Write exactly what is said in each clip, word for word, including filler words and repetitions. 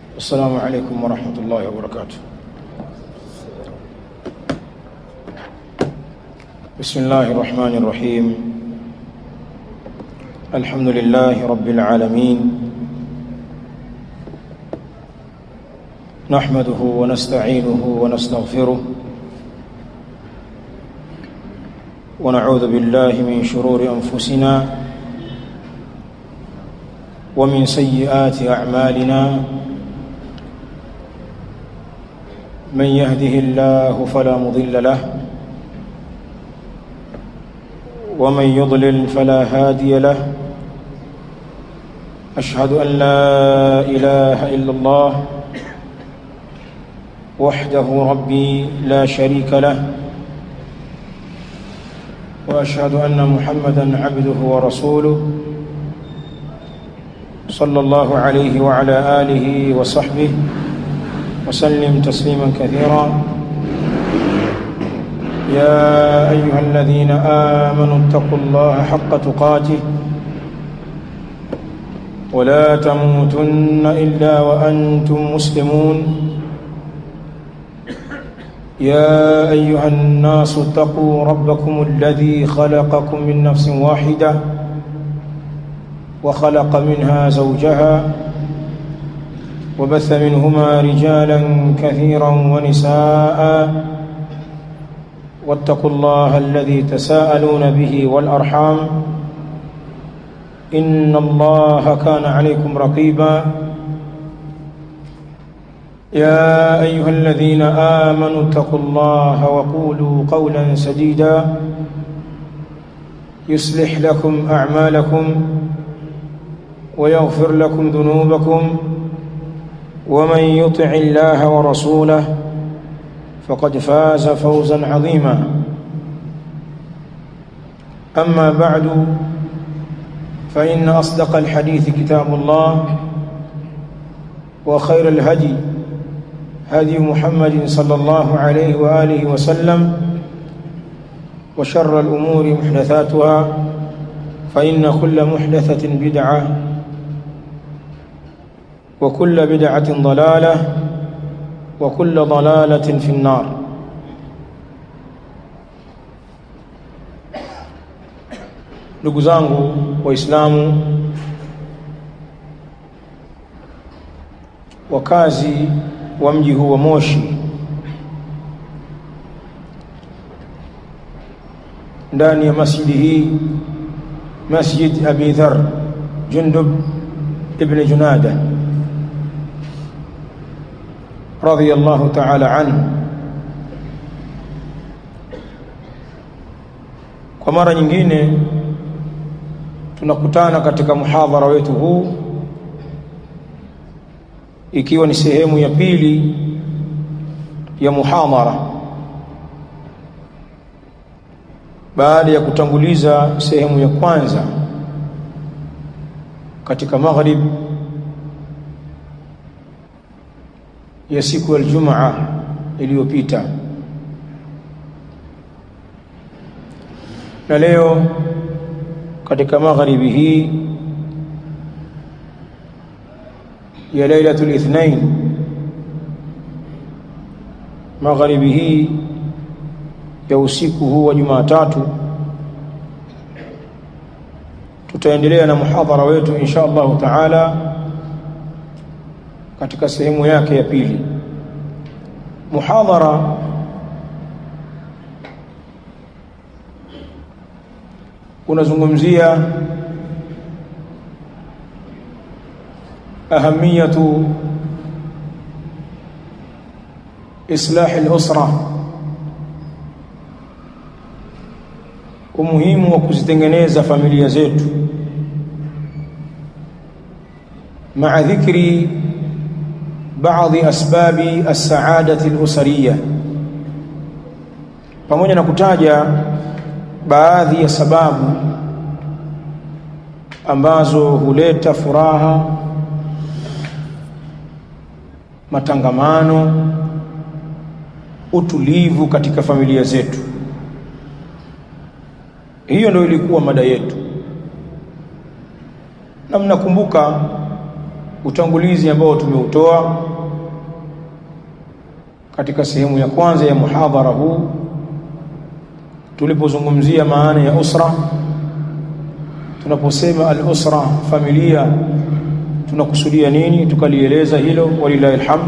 السلام عليكم ورحمة الله وبركاته. بسم الله الرحمن الرحيم. الحمد لله رب العالمين، نحمده ونستعينه ونستغفره، ونعوذ بالله من شرور أنفسنا ومن سيئات أعمالنا. من يهده الله فلا مضل له، ومن يضلل فلا هادي له. أشهد أن لا إله إلا الله وحده ربي لا شريك له، وأشهد أن محمدًا عبده ورسوله صلى الله عليه وعلى آله وصحبه وسلم تسليما كثيرا. يا أيها الذين آمنوا اتقوا الله حق تقاته ولا تموتن إلا وأنتم مسلمون. يا أيها الناس اتقوا ربكم الذي خلقكم من نفس واحدة وخلق منها زوجها وبث منهما رجالا كثيرا ونساء، واتقوا الله الذي تساءلون به والأرحام، إن الله كان عليكم رقيبا. يا أيها الذين آمنوا اتقوا الله وقولوا قولا سديدا يصلح لكم أعمالكم ويغفر لكم ذنوبكم، ومن يطع الله ورسوله فقد فاز فوزا عظيما. أما بعد، فإن أصدق الحديث كتاب الله، وخير الهدي هدي محمد صلى الله عليه وآله وسلم، وشر الأمور محدثاتها، فإن كل محدثة بدعة، وكل بدعة ضلالة، وكل ضلالة في النار. Ndugu zangu Waislamu, wakazi wa mji huu wa Moshi, ndani ya masjidi hii, Masjid Abi Dharr Jundub ibn Junada radhiyallahu ta'ala anhu, kwa mara nyingine tunakutana katika muhadhara wetu huu, ikiwa ni sehemu ya pili ya muhadhara baada ya kutanguliza sehemu ya kwanza katika maghrib ya siku ya Ijumaa iliyopita. Na leo katika magharibi hii ya Lailatul Ithnain, magharibi hii ya usiku huu wa Jumatatu, tutaendelea na muhadhara wetu insha Allah taala katika sehemu yake ya pili. Muhadhara unazungumzia ahamiyatu islah al-usra, umuhimu wa kuzitengeneza familia zetu, maa dhikri baadhi asbabi as-saadati al-usariyya, pamoja na kutaja baadhi ya sababu ambazo huleta furaha, matangamano, utulivu katika familia zetu. Hiyo ndio ilikuwa mada yetu. Na mnakumbuka utangulizi ambao tumeutoa katika sehemu ya kwanza ya muhadhara huu tulipozungumzia maana ya usra. Tunaposema al-usra, familia, tunakusudia nini? Tukalieleza hilo, walillahi alhamd.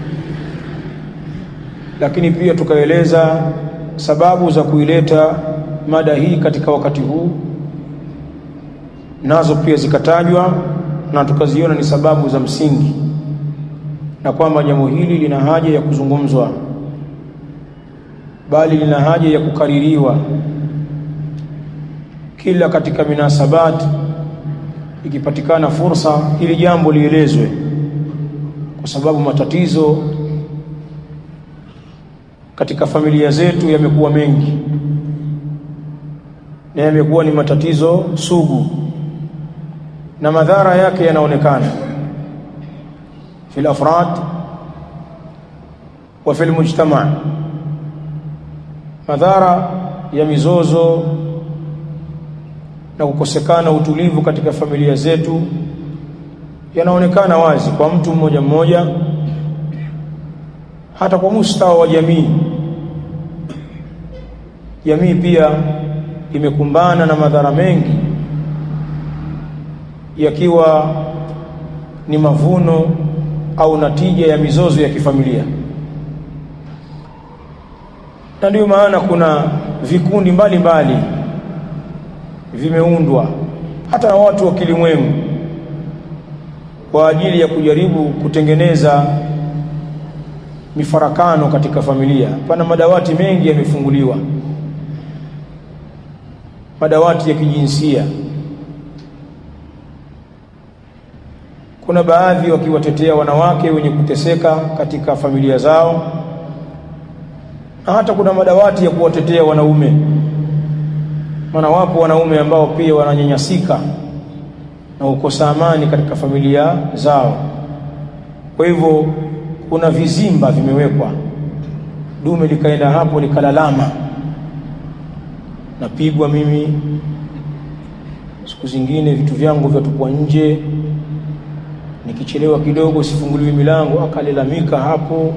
Lakini pia tukaeleza sababu za kuileta mada hii katika wakati huu, nazo pia zikatajwa na tukaziona ni sababu za msingi, na kwamba jambo hili lina haja ya kuzungumzwa, bali lina haja ya kukaririwa kila katika minasabat. Ikipatikana fursa, ili jambo lielezwe, kwa sababu matatizo katika familia zetu yamekuwa mengi na yamekuwa ni matatizo sugu, na madhara yake yanaonekana fil afrad wa fil mujtama. Madhara ya mizozo na kukosekana utulivu katika familia zetu yanaonekana wazi kwa mtu mmoja mmoja, hata kwa mustawa wa jamii. Jamii pia imekumbana na madhara mengi, yakiwa ni mavuno au natija ya mizozo ya kifamilia. Na ndio maana kuna vikundi mbalimbali vimeundwa hata na watu wa kilimwengu kwa ajili ya kujaribu kutengeneza mifarakano katika familia. Pana madawati mengi yamefunguliwa, madawati ya kijinsia. Kuna baadhi wakiwatetea wanawake wenye kuteseka katika familia zao, na hata kuna madawati ya kuwatetea wanaume. Maana wapo wanaume ambao pia wananyanyasika na ukosa amani katika familia zao. Kwa hivyo kuna vizimba vimewekwa, dume likaenda hapo likalalama, napigwa mimi, siku zingine vitu vyangu vyatupwa nje, nikichelewa kidogo sifunguliwi milango, akalalamika hapo.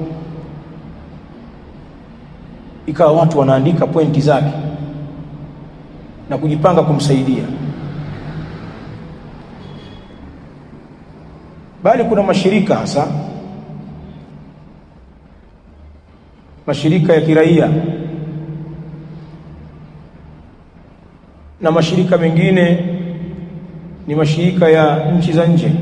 Ikawa watu wanaandika pointi zake na kujipanga kumsaidia. Bali kuna mashirika, hasa mashirika ya kiraia na mashirika mengine ni mashirika ya nchi za nje,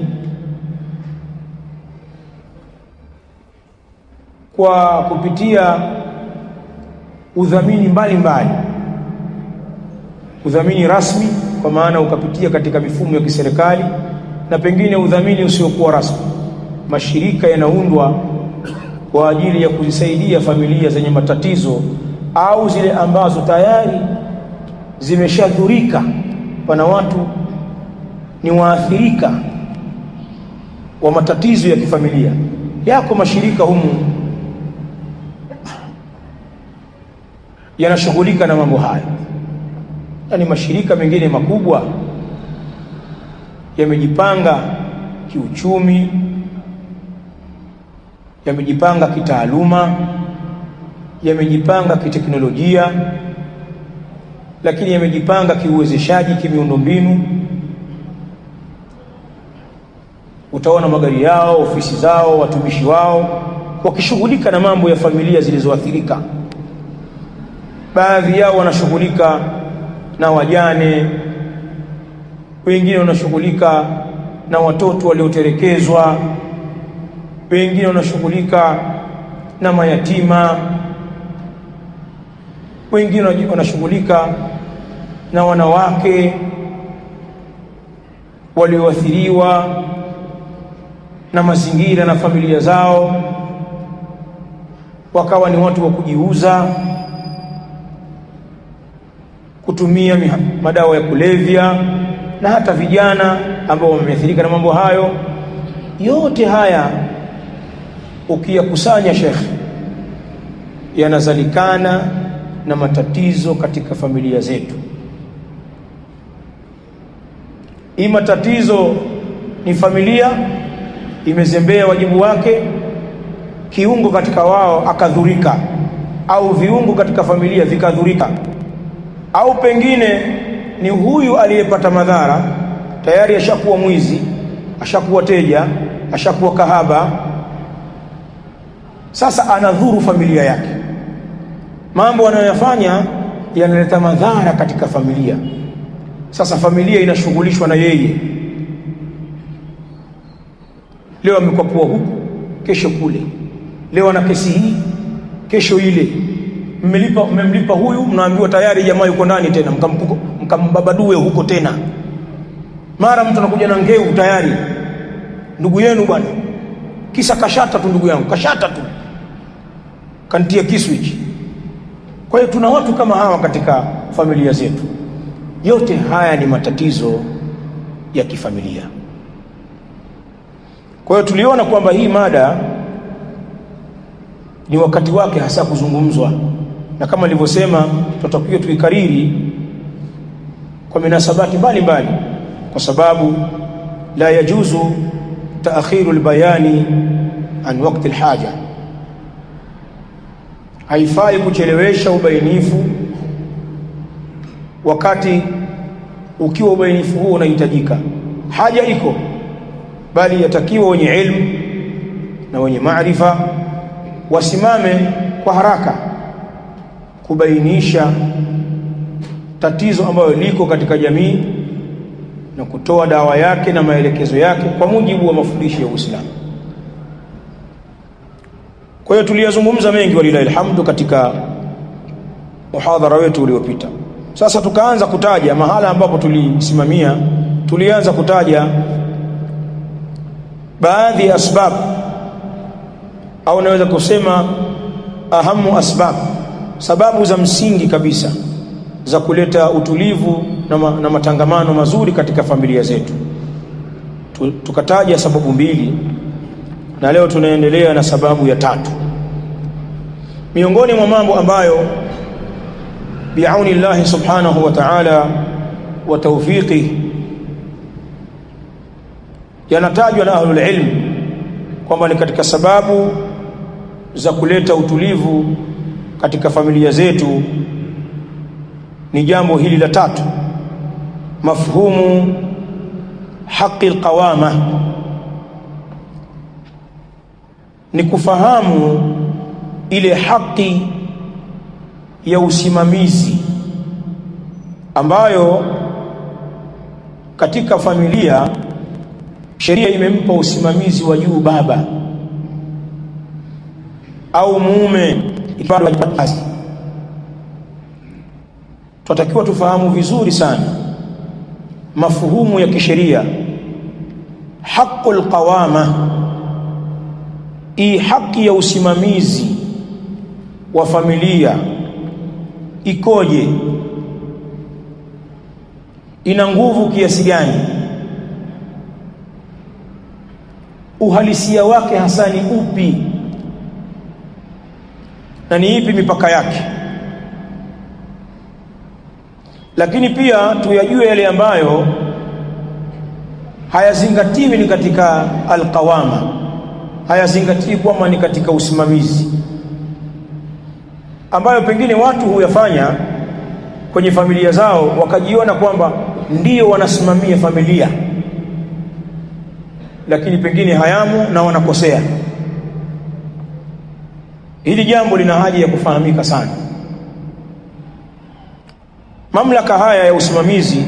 kwa kupitia udhamini mbalimbali, udhamini rasmi kwa maana ukapitia katika mifumo ya kiserikali, na pengine udhamini usiokuwa rasmi. Mashirika yanaundwa kwa ajili ya kuzisaidia familia zenye matatizo au zile ambazo tayari zimeshadhurika. Pana watu ni waathirika wa matatizo ya kifamilia. Yako mashirika humu yanashughulika na mambo haya. Yaani mashirika mengine makubwa yamejipanga kiuchumi, yamejipanga kitaaluma, yamejipanga kiteknolojia, lakini yamejipanga kiuwezeshaji, kimiundombinu. Utaona magari yao, ofisi zao, watumishi wao wakishughulika na mambo ya familia zilizoathirika. Baadhi yao wanashughulika na wajane, wengine wanashughulika na watoto walioterekezwa, wengine wanashughulika na mayatima, wengine wanashughulika na wanawake walioathiriwa na mazingira na familia zao, wakawa ni watu wa kujiuza, kutumia madawa ya kulevya, na hata vijana ambao wameathirika na mambo hayo. Yote haya ukiyakusanya, Sheikh, yanazalikana na matatizo katika familia zetu. Hii matatizo ni familia imezembea wajibu wake, kiungo katika wao akadhurika, au viungo katika familia vikadhurika, au pengine ni huyu aliyepata madhara tayari ashakuwa mwizi, ashakuwa teja, ashakuwa kahaba, sasa anadhuru familia yake. Mambo anayoyafanya yanaleta madhara katika familia. Sasa familia inashughulishwa na yeye. Leo amekwapua huku, kesho kule. Leo ana kesi hii, kesho ile. Mmelipa mmemlipa huyu, mnaambiwa tayari jamaa yuko ndani tena, mkambabadue huko tena. Mara mtu anakuja na ngeu tayari. Ndugu yenu bwana. Kisa kashata tu ndugu yangu, kashata tu. Kantia kisu hichi. Kwa hiyo tuna watu kama hawa katika familia zetu. Yote haya ni matatizo ya kifamilia. Kwa hiyo tuliona kwamba hii mada ni wakati wake hasa kuzungumzwa, na kama nilivyosema tutakuwa tuikariri kwa minasabati mbalimbali, kwa sababu la yajuzu taakhiru albayani an waqti alhaja. Haifai kuchelewesha ubainifu wakati ukiwa ubainifu huo unahitajika. Haja iko, bali yatakiwa wenye ilmu na wenye maarifa wasimame kwa haraka kubainisha tatizo ambalo liko katika jamii na kutoa dawa yake na maelekezo yake kwa mujibu wa mafundisho ya Uislamu. Kwa hiyo tuliyazungumza mengi walilahi alhamdu katika muhadhara wetu uliopita. Sasa tukaanza kutaja mahala ambapo tulisimamia. Tulianza kutaja baadhi ya sababu, au naweza kusema ahamu asbab, sababu za msingi kabisa za kuleta utulivu na, ma, na matangamano mazuri katika familia zetu. Tukataja sababu mbili, na leo tunaendelea na sababu ya tatu. Miongoni mwa mambo ambayo bi'auni Allah subhanahu wa ta'ala wa tawfiqi yanatajwa na ahlul ilm kwamba ni katika sababu za kuleta utulivu katika familia zetu, ni jambo hili la tatu, mafhumu haki alqawama, ni kufahamu ile haki ya usimamizi ambayo katika familia sheria imempa usimamizi wa juu baba au mume iparo kazi. Tunatakiwa tufahamu vizuri sana mafuhumu ya kisheria, haqqul qawama, hii haki ya usimamizi wa familia ikoje, ina nguvu kiasi gani, uhalisia wake hasa ni upi, na ni ipi mipaka yake. Lakini pia tuyajue yale ambayo hayazingatiwi ni katika alqawama, hayazingatiwi kwamba ni katika usimamizi, ambayo pengine watu huyafanya kwenye familia zao wakajiona kwamba ndio wanasimamia familia, lakini pengine hayamu na wanakosea. Hili jambo lina haja ya kufahamika sana. Mamlaka haya ya usimamizi,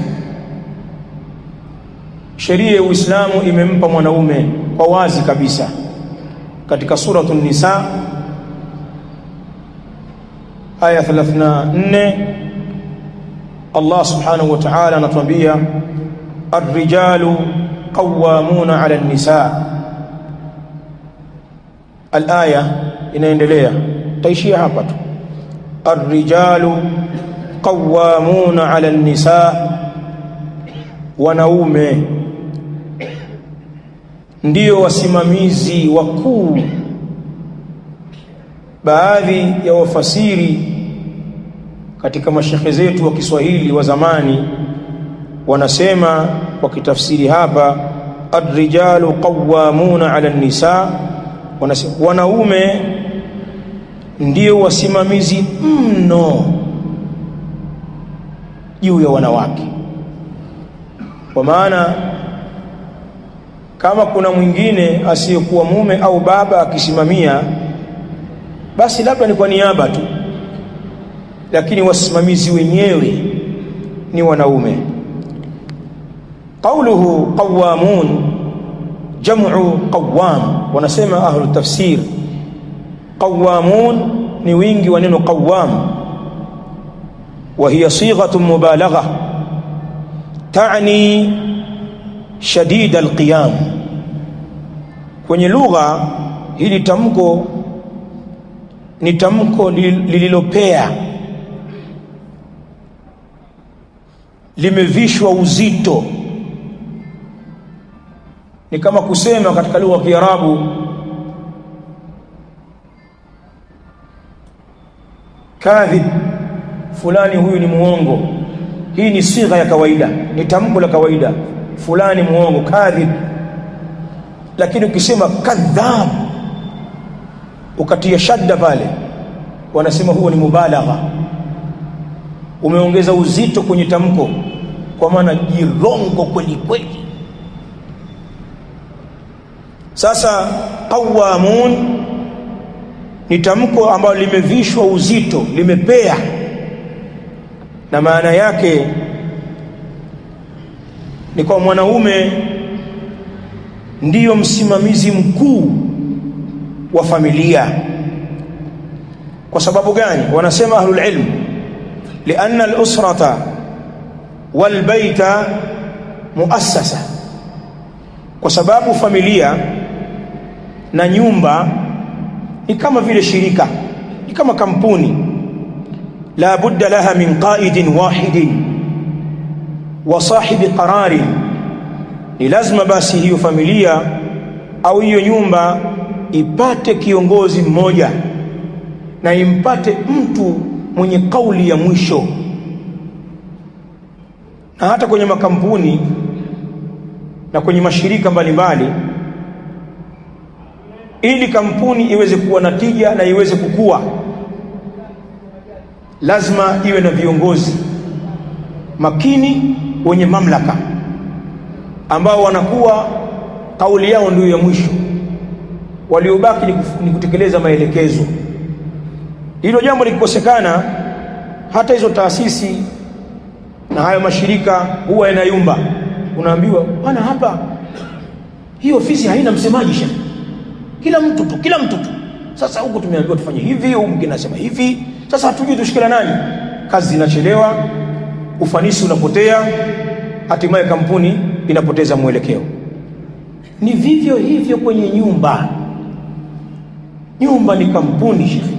sheria ya Uislamu imempa mwanaume kwa wazi kabisa. Katika suratul Nisa aya thelathini na nne Allah subhanahu wa ta'ala anatuambia ar-rijalu qawwamuna 'ala an-nisa. Al-aya inaendelea, taishia hapa tu. Ar-rijalu qawwamuna 'ala an-nisa, wanaume ndio wasimamizi wakuu. Baadhi ya wafasiri katika mashekhe zetu wa Kiswahili wa zamani wanasema kwa kitafsiri hapa, ar-rijalu qawwamuna 'ala an-nisa, wanaume ndio wasimamizi mno juu ya wanawake. Kwa maana kama kuna mwingine asiyekuwa mume au baba akisimamia, basi labda ni kwa niaba tu, lakini wasimamizi wenyewe ni wanaume. Qawluhu qawamun jam'u qawwam, wanasema ahlu tafsir qawamun ni wingi wa neno qawwam, wa hiya sighatu mubalagha ta'ni shadid alqiyam. Kwenye lugha hili tamko ni tamko lililopea, limevishwa uzito. Ni kama kusema katika lugha ya Kiarabu kadhib, fulani huyu ni muongo. Hii ni sigha ya kawaida, ni tamko la kawaida, fulani muongo, kadhib. Lakini ukisema kadhab ukatia shadda pale, wanasema huo ni mubalagha, umeongeza uzito kwenye tamko, kwa maana jirongo kweli kweli. Sasa qawamun ni tamko ambalo limevishwa uzito, limepea, na maana yake ni kwa mwanaume ndiyo msimamizi mkuu wa familia. Kwa sababu gani? Wanasema ahlul ilm, lianna al-usrata wal baita muassasa, kwa sababu familia na nyumba ni kama vile shirika, ni kama kampuni. La budda laha min qaidin wahidin wa sahibi qararin, ni lazima basi hiyo familia au hiyo nyumba ipate kiongozi mmoja na impate mtu mwenye kauli ya mwisho. Na hata kwenye makampuni na kwenye mashirika mbalimbali, ili kampuni iweze kuwa na tija na iweze kukua, lazima iwe na viongozi makini wenye mamlaka, ambao wanakuwa kauli yao ndio ya mwisho, waliobaki ni kutekeleza maelekezo. Hilo jambo likikosekana, hata hizo taasisi na hayo mashirika huwa yanayumba. Unaambiwa bwana, hapa hii ofisi haina msemaji shekhi, kila mtu tu kila mtu tu. Sasa huko tumeambiwa tufanye hivi, huko mwingine anasema hivi. Sasa hatujui tushikila nani. Kazi zinachelewa, ufanisi unapotea, hatimaye kampuni inapoteza mwelekeo. Ni vivyo hivyo kwenye nyumba. Nyumba ni kampuni shekhi.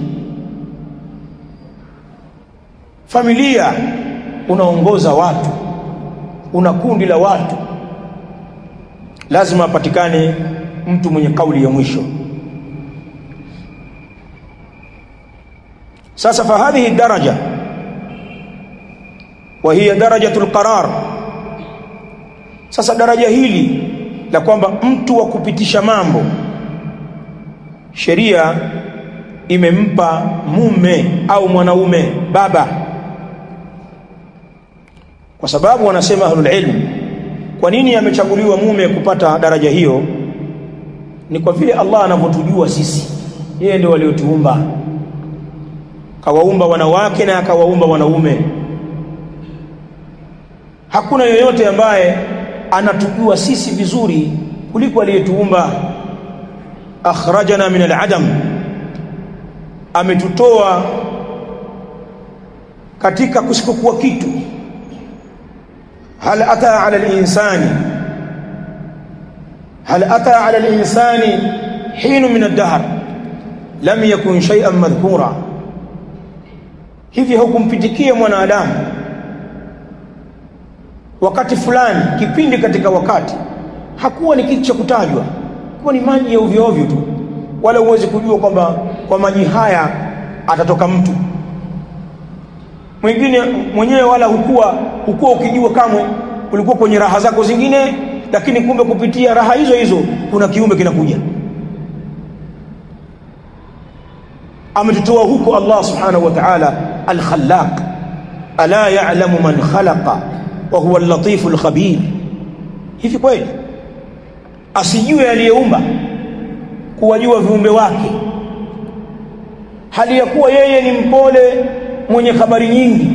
Familia unaongoza watu, una kundi la watu, lazima apatikane mtu mwenye kauli ya mwisho. Sasa fa hadhihi daraja wa hiya darajatul qarar. Sasa daraja hili la kwamba mtu wa kupitisha mambo, sheria imempa mume au mwanaume, baba. Kwa sababu wanasema ahlul ilm, kwa nini amechaguliwa mume kupata daraja hiyo? Ni kwa vile Allah anavyotujua sisi, yeye ndiye aliyotuumba, kawaumba wanawake na akawaumba wanaume. Hakuna yoyote ambaye anatujua sisi vizuri kuliko aliyetuumba. Akhrajana min al-adam, ametutoa katika kusikokuwa kitu. hal ata ala al-insani hal ata ala al-insani hin min ad-dahr lam yakun shay'an madhkura. Hivi hukumpitikia mwanadamu wakati fulani, kipindi katika wakati, hakuwa ni kitu cha kutajwa, kwa ni maji ya ovyo ovyo tu, wala uweze kujua kwamba kwa maji haya atatoka mtu mwingine mwenyewe, wala hukua hukua ukijua kamwe. Ulikuwa kwenye raha zako zingine, lakini kumbe kupitia raha hizo hizo kuna kiumbe kinakuja. Ametutoa huko Allah subhanahu wa ta'ala al-Khallaq, ala ya'lamu man khalaqa wa huwa al-Latif al-Khabir. Hivi kweli asijue aliyeumba kuwajua viumbe wake, hali ya kuwa yeye ni mpole mwenye habari nyingi?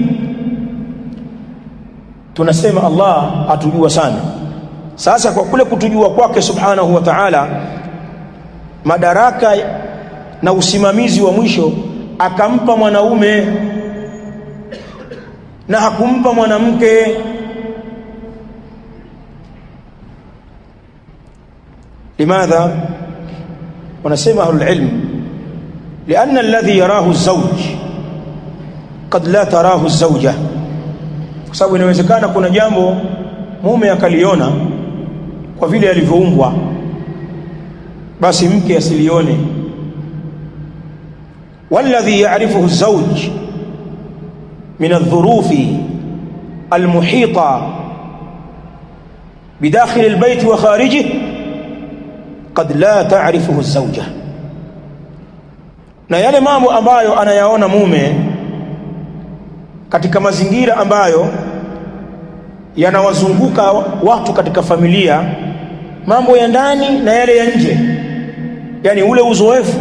Tunasema Allah atujua sana. Sasa kwa kule kutujua kwake subhanahu wa ta'ala, madaraka na usimamizi wa mwisho akampa mwanaume na hakumpa mwanamke. Limadha? wanasema ahlul ilm, lianna alladhi yarahu az-zawj qad la tarahu az-zawja. Kwa sababu inawezekana kuna jambo mume akaliona kwa vile alivyoumbwa, basi mke asilione. والذي يعرفه الزوج من الظروف المحيطة بداخل البيت وخارجه قد لا تعرفه الزوجة. na yale mambo ambayo anayaona mume katika mazingira ambayo yanawazunguka watu katika familia, mambo ya ndani na yale ya nje, yani ule uzoefu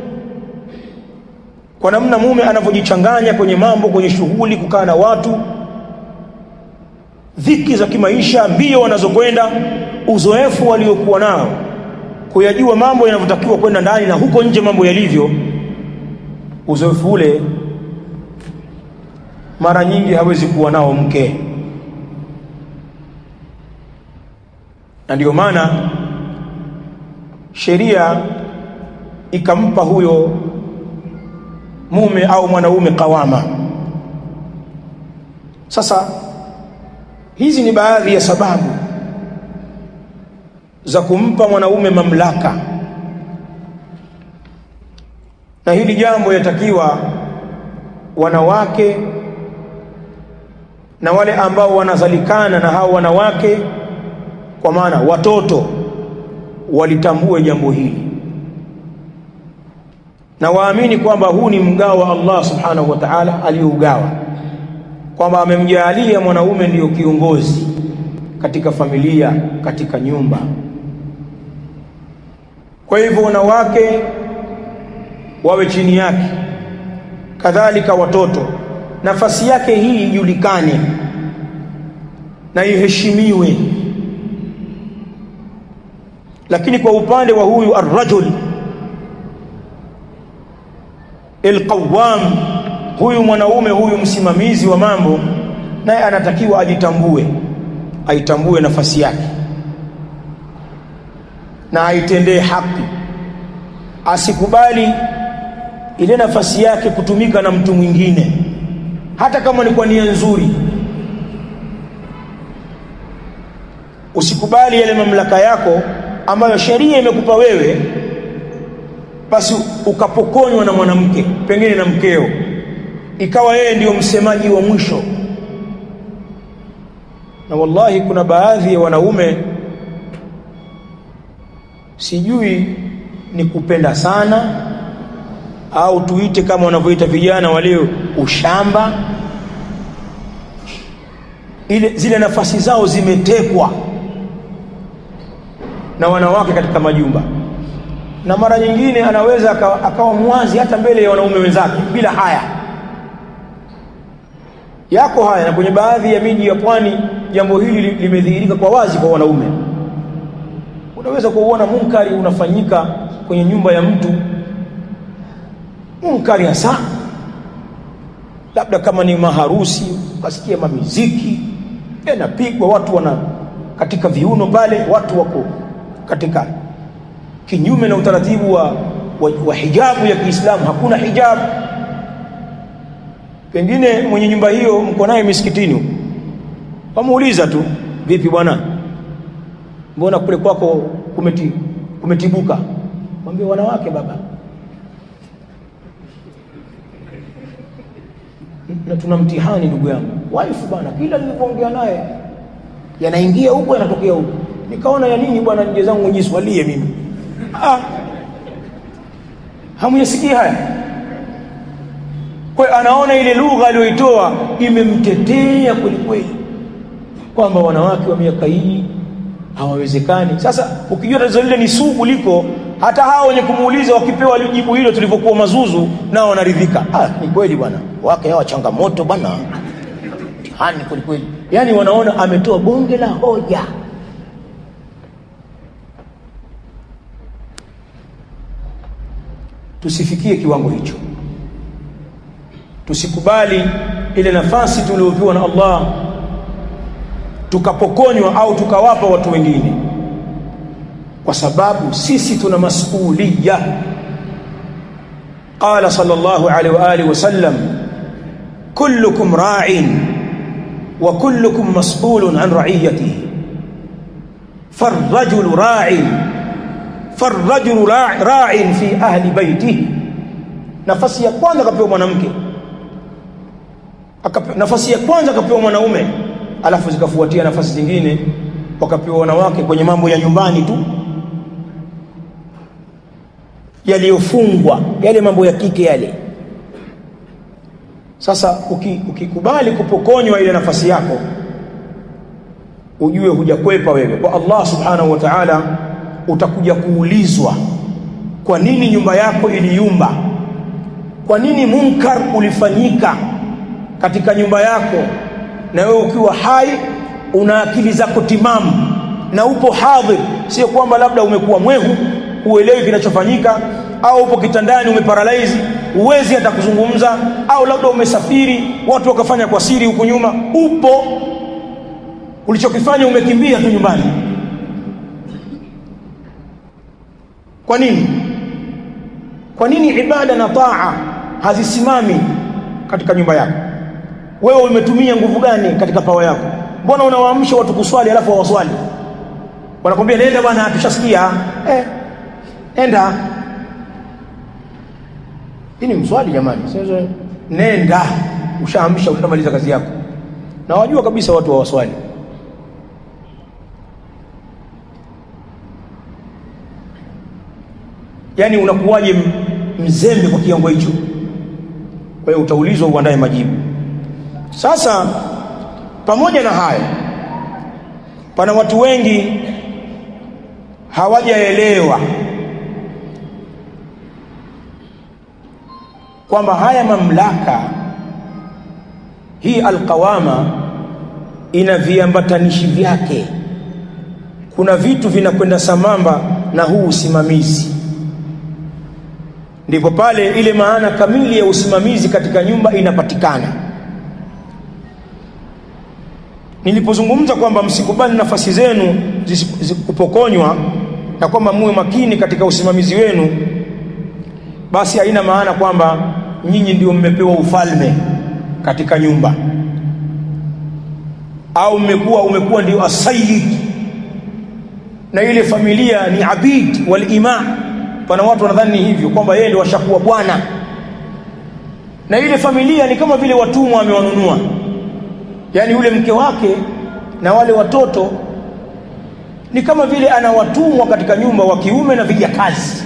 kwa namna mume anavyojichanganya kwenye mambo, kwenye shughuli, kukaa na watu, dhiki za kimaisha, mbio wanazokwenda, uzoefu waliokuwa nao, kuyajua mambo yanavyotakiwa kwenda ndani na huko nje mambo yalivyo. Uzoefu ule mara nyingi hawezi kuwa nao mke. Na ndio maana sheria ikampa huyo mume au mwanaume kawama. Sasa hizi ni baadhi ya sababu za kumpa mwanaume mamlaka, na hili jambo yatakiwa wanawake na wale ambao wanazalikana na hao wanawake, kwa maana watoto, walitambue jambo hili na waamini kwamba huu ni mgao wa Allah subhanahu wa ta'ala aliyougawa, kwamba amemjalia mwanaume ndiyo kiongozi katika familia, katika nyumba. Kwa hivyo wanawake wawe chini yake, kadhalika watoto. Nafasi yake hii ijulikane na iheshimiwe. Lakini kwa upande wa huyu ar-rajul al-qawwam, huyu mwanaume, huyu msimamizi wa mambo, naye anatakiwa ajitambue, aitambue nafasi yake na aitendee haki. Asikubali ile nafasi yake kutumika na mtu mwingine, hata kama ni kwa nia nzuri. Usikubali yale mamlaka yako ambayo sheria imekupa wewe, basi ukapokonywa na mwanamke, pengine na mkeo, ikawa yeye ndiyo msemaji wa mwisho. Na wallahi kuna baadhi ya wanaume, sijui ni kupenda sana au tuite kama wanavyoita vijana waleo ushamba, ile zile nafasi zao zimetekwa na wanawake katika majumba. Na mara nyingine anaweza akawa, akawa mwazi hata mbele ya wanaume wenzake bila haya. Yako haya, na kwenye baadhi ya miji ya pwani jambo hili limedhihirika kwa wazi kwa wanaume. Unaweza kuona munkari unafanyika kwenye nyumba ya mtu, munkari hasa, labda kama ni maharusi, ukasikia mamiziki yanapigwa, watu wana katika viuno pale, watu wako katika kinyume na utaratibu wa, wa, wa hijabu ya Kiislamu. Hakuna hijabu. Pengine mwenye nyumba hiyo mko naye misikitini, wamuuliza tu, vipi bwana, mbona kule kwako kumeti, kumetibuka? Mwambie wanawake baba, na tuna mtihani ndugu yangu. Wife bwana, kila nilipoongea naye yanaingia huko yanatokea huko. Nikaona ya nini bwana, nje zangu nijiswalie mimi. Ah, hamuyasikia haya? Kwa anaona ile lugha aliyoitoa imemtetea kwelikweli, kwamba wanawake wa miaka hii hawawezekani. Sasa ukijua tatizo lile ni sugu liko, hata hao wenye kumuuliza wakipewa jibu hilo tulivyokuwa mazuzu nao wanaridhika. Ah, ni kweli bwana, wake hawa changamoto bwana, mtihani kwelikweli. Yani wanaona ametoa bonge la hoja. Tusifikie kiwango hicho. Tusikubali ile nafasi tuliyopewa na Allah tukapokonywa au tukawapa watu wengine, kwa sababu sisi tuna masuhulia. Qala sallallahu alaihi wa alihi wasallam, kullukum ra'in wa kullukum mas'ulun an ra'iyatihi, farrajulu ra'in farrajulu ra'in fi ahli baitihi. Nafasi ya kwanza kapewa mwanamke, nafasi ya kwanza kapewa mwanaume, alafu zikafuatia nafasi zingine wakapewa wanawake kwenye mambo ya nyumbani tu yaliyofungwa, yale mambo ya kike yale. Sasa ukikubali uki kupokonywa ile nafasi yako, ujue hujakwepa wewe kwa Allah subhanahu wa ta'ala. Utakuja kuulizwa kwa nini nyumba yako iliyumba, kwa nini munkar ulifanyika katika nyumba yako, na wewe ukiwa hai una akili zako timamu na upo hadhir. Sio kwamba labda umekuwa mwehu uelewi kinachofanyika, au upo kitandani umeparalyze uwezi hata kuzungumza, au labda umesafiri watu wakafanya kwa siri huko nyuma. Upo, ulichokifanya umekimbia tu nyumbani. Kwa nini? Kwa nini ibada na taa hazisimami katika nyumba yako? Wewe umetumia nguvu gani katika pawa yako? Mbona unawaamsha watu kuswali alafu hawaswali? Wanakuambia nenda bwana, tushasikia. Eh, nenda. Ini mswali jamani. Sasa nenda, ushaamsha, ushamaliza kazi yako. Na wajua kabisa watu hawaswali. Yani unakuwaje mzembe kwa kiwango hicho? Kwa hiyo utaulizwa uandae majibu. Sasa pamoja na hayo, pana watu wengi hawajaelewa kwamba haya mamlaka hii alqawama ina viambatanishi vyake. Kuna vitu vinakwenda sambamba na huu usimamizi. Ndipo pale ile maana kamili ya usimamizi katika nyumba inapatikana. Nilipozungumza kwamba msikubali nafasi zenu zikupokonywa na kwamba muwe makini katika usimamizi wenu, basi haina maana kwamba nyinyi ndio mmepewa ufalme katika nyumba, au mmekuwa umekuwa ndio asayid na ile familia ni abid wal ima. Pana watu wanadhani hivyo kwamba yeye ndio washakuwa bwana, na ile familia ni kama vile watumwa amewanunua. Yani yule mke wake na wale watoto ni kama vile ana watumwa katika nyumba wa kiume na vijakazi,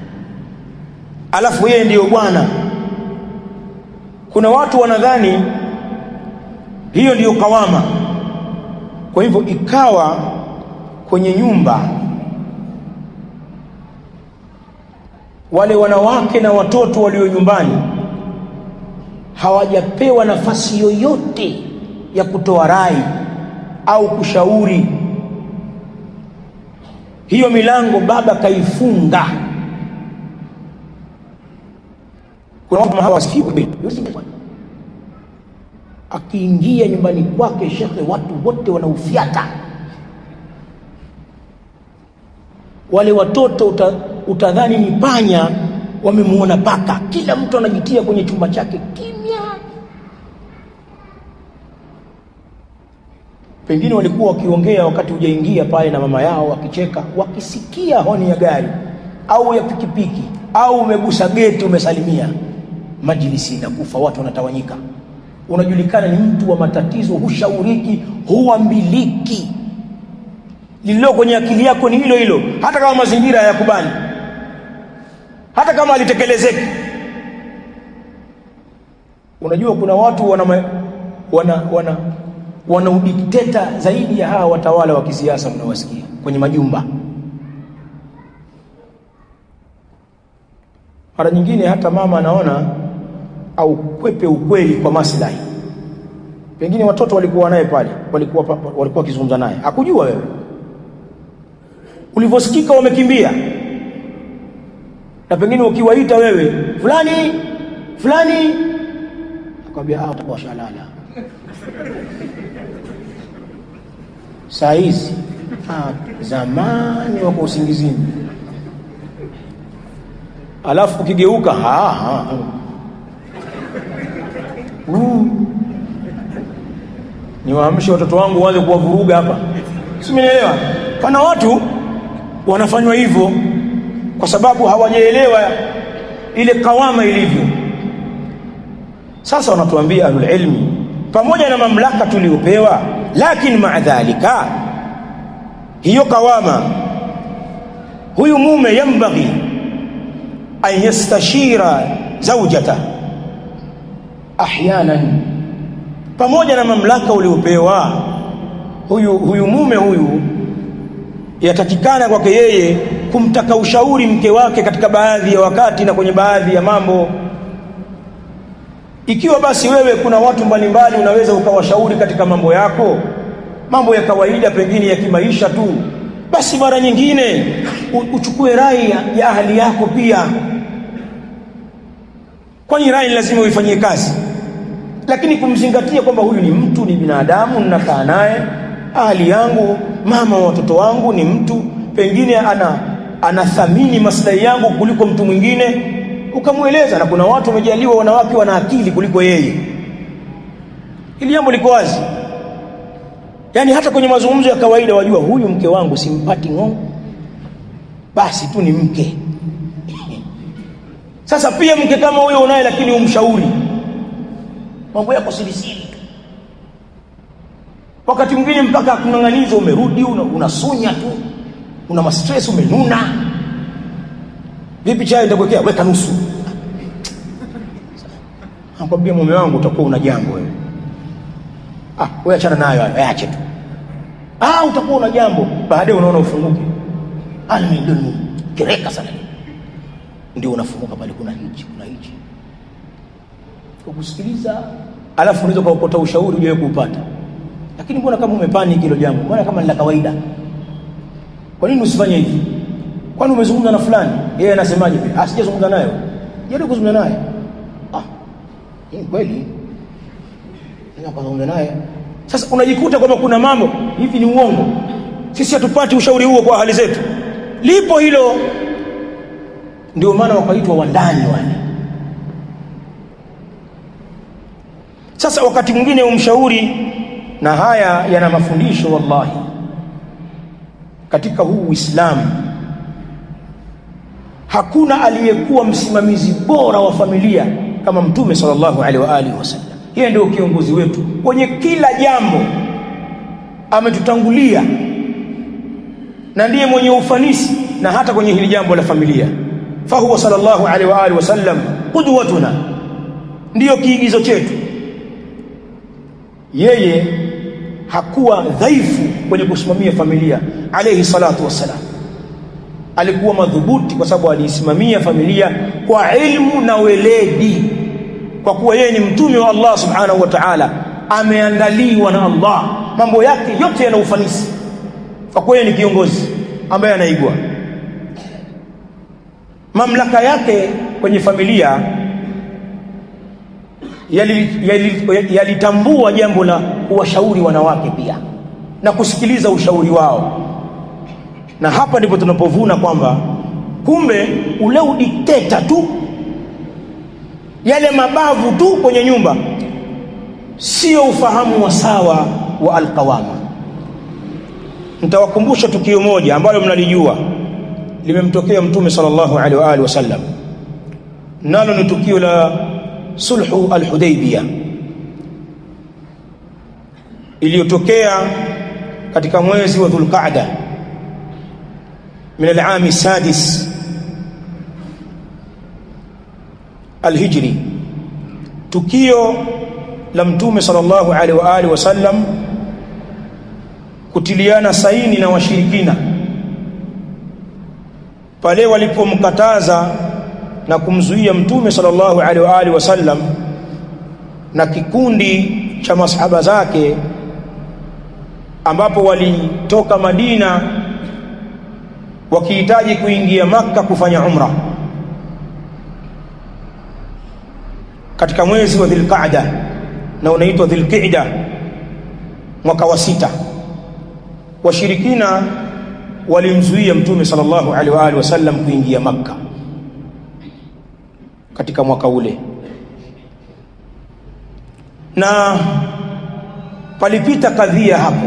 alafu yeye ndiyo bwana. Kuna watu wanadhani hiyo ndiyo kawama. Kwa hivyo ikawa kwenye nyumba wale wanawake na watoto walio nyumbani hawajapewa nafasi yoyote ya kutoa rai au kushauri. Hiyo milango baba kaifunga. Kuna watu hawasikii, akiingia nyumbani kwake shekhe, watu wote wanaufiata. Wale watoto uta, utadhani ni panya wamemuona paka. Kila mtu anajitia kwenye chumba chake kimya. Pengine walikuwa wakiongea wakati hujaingia pale na mama yao, wakicheka, wakisikia honi ya gari au ya pikipiki au umegusa geti umesalimia, majlisi inakufa, watu wanatawanyika. Unajulikana ni mtu wa matatizo, hushauriki, huambiliki. lililo kwenye akili yako ni hilo hilo, hata kama mazingira hayakubali, hata kama alitekelezeki. Unajua kuna watu wana wana wana wana udikteta zaidi ya hawa watawala wa kisiasa mnawasikia kwenye majumba. Mara nyingine hata mama anaona au kwepe ukweli kwa maslahi. Pengine watoto walikuwa naye pale, walikuwa walikuwa kizungumza naye, hakujua wewe. Ulivosikika wamekimbia, na pengine ukiwaita wewe fulani fulani, akwambia ah, utakuwa shalala saa hizi. Ah, zamani wako usingizini. Alafu ukigeuka ha ha uh. Niwaamshe watoto wangu waanze kuwavuruga hapa, simenielewa? Kana watu wanafanywa hivyo kwa sababu hawajaelewa ile kawama ilivyo. Sasa wanatuambia ahlul ilmi, pamoja na mamlaka tuliopewa, lakini maadhalika hiyo kawama, huyu mume yambaghi an yastashira zawjata ahyanan, pamoja na mamlaka uliopewa, huyu huyu mume huyu yatakikana kwake yeye kumtaka ushauri mke wake katika baadhi ya wakati na kwenye baadhi ya mambo. Ikiwa basi wewe kuna watu mbalimbali unaweza ukawashauri katika mambo yako, mambo ya kawaida pengine ya kimaisha tu, basi mara nyingine uchukue rai ya ahli yako pia. Kwani rai lazima uifanyie kazi, lakini kumzingatia kwamba huyu ni mtu, ni binadamu, ninakaa naye, ahli yangu, mama wa watoto wangu ni mtu, pengine ana anathamini maslahi yangu kuliko mtu mwingine, ukamueleza. Na kuna watu wamejaliwa wanawake wana akili kuliko yeye, ili jambo liko wazi. Yani hata kwenye mazungumzo ya kawaida wajua huyu mke wangu simpati ngo, basi tu ni mke. Sasa pia mke kama huyo unaye, lakini umshauri mambo yako siri siri tu, wakati mwingine mpaka kunanganiza, umerudi unasunya tu, una ma stress, umenuna. Vipi chai nitakuwekea? Weka nusu. Nakwambia mume wangu utakuwa una jambo wewe. Ah, wewe achana nayo hayo, acha tu. Ah, utakuwa una jambo, baadaye unaona ufunguke. Ah, mimi ndio kireka sana. Ndio unafunguka pale, kuna hichi, kuna hichi. Kukusikiliza, alafu unaweza kupata ushauri uje kuupata. Lakini mbona kama umepanic hilo jambo? Mbona kama ni la kawaida? Kwa nini usifanye hivi? Kwani umezungumza na fulani? Yeye anasemaje? Ah, sijazungumza naye. Yeye kuzungumza naye. Ah, ni kweli. Ndio kuzungumza naye. Sasa unajikuta kwamba kuna mambo hivi ni uongo. Sisi hatupati ushauri huo kwa hali zetu. Lipo hilo. Ndio maana wakaitwa wandani wale. Sasa wakati mwingine umshauri, na haya yana mafundisho wallahi katika huu Uislamu. Hakuna aliyekuwa msimamizi bora wa familia kama Mtume sallallahu alaihi wa alihi wasallam. Yeye ndio kiongozi wetu kwenye kila jambo, ametutangulia na ndiye mwenye ufanisi, na hata kwenye hili jambo la familia. Fahuwa sallallahu alaihi wa alihi wasallam qudwatuna, ndiyo kiigizo chetu. Yeye hakuwa dhaifu kwenye kusimamia familia alayhi salatu wassalam. Alikuwa madhubuti kwa sababu alisimamia familia kwa ilmu na weledi, kwa kuwa yeye ni mtume wa Allah subhanahu wa ta'ala, ameandaliwa na Allah, mambo yake yote yana ufanisi, kwa kuwa yeye ni kiongozi ambaye anaigwa. Mamlaka yake kwenye familia yalitambua yali, yali jambo la kuwashauri wanawake pia na kusikiliza ushauri wao. Na hapa ndipo tunapovuna kwamba kumbe ule udikteta tu, yale mabavu tu kwenye nyumba, sio ufahamu wa sawa wa alqawama. Nitawakumbusha tukio moja ambalo mnalijua, limemtokea Mtume sallallahu alaihi wa alihi wasallam, nalo ni tukio la sulhu al-Hudaybiyah iliyotokea katika mwezi wa Dhulqa'da min al-aam as-sadis al-hijri, tukio la Mtume sallallahu alaihi wa alihi wasallam kutiliana saini na washirikina pale walipomkataza na kumzuia Mtume sallallahu alaihi wa alihi wasallam na kikundi cha masahaba zake, ambapo walitoka Madina wakihitaji kuingia Makka kufanya umra katika mwezi wa Dhulqa'da, na unaitwa Dhulqa'da, mwaka wa sita. Washirikina walimzuia Mtume sallallahu alaihi wa alihi wasallam kuingia Makka katika mwaka ule, na palipita kadhia hapo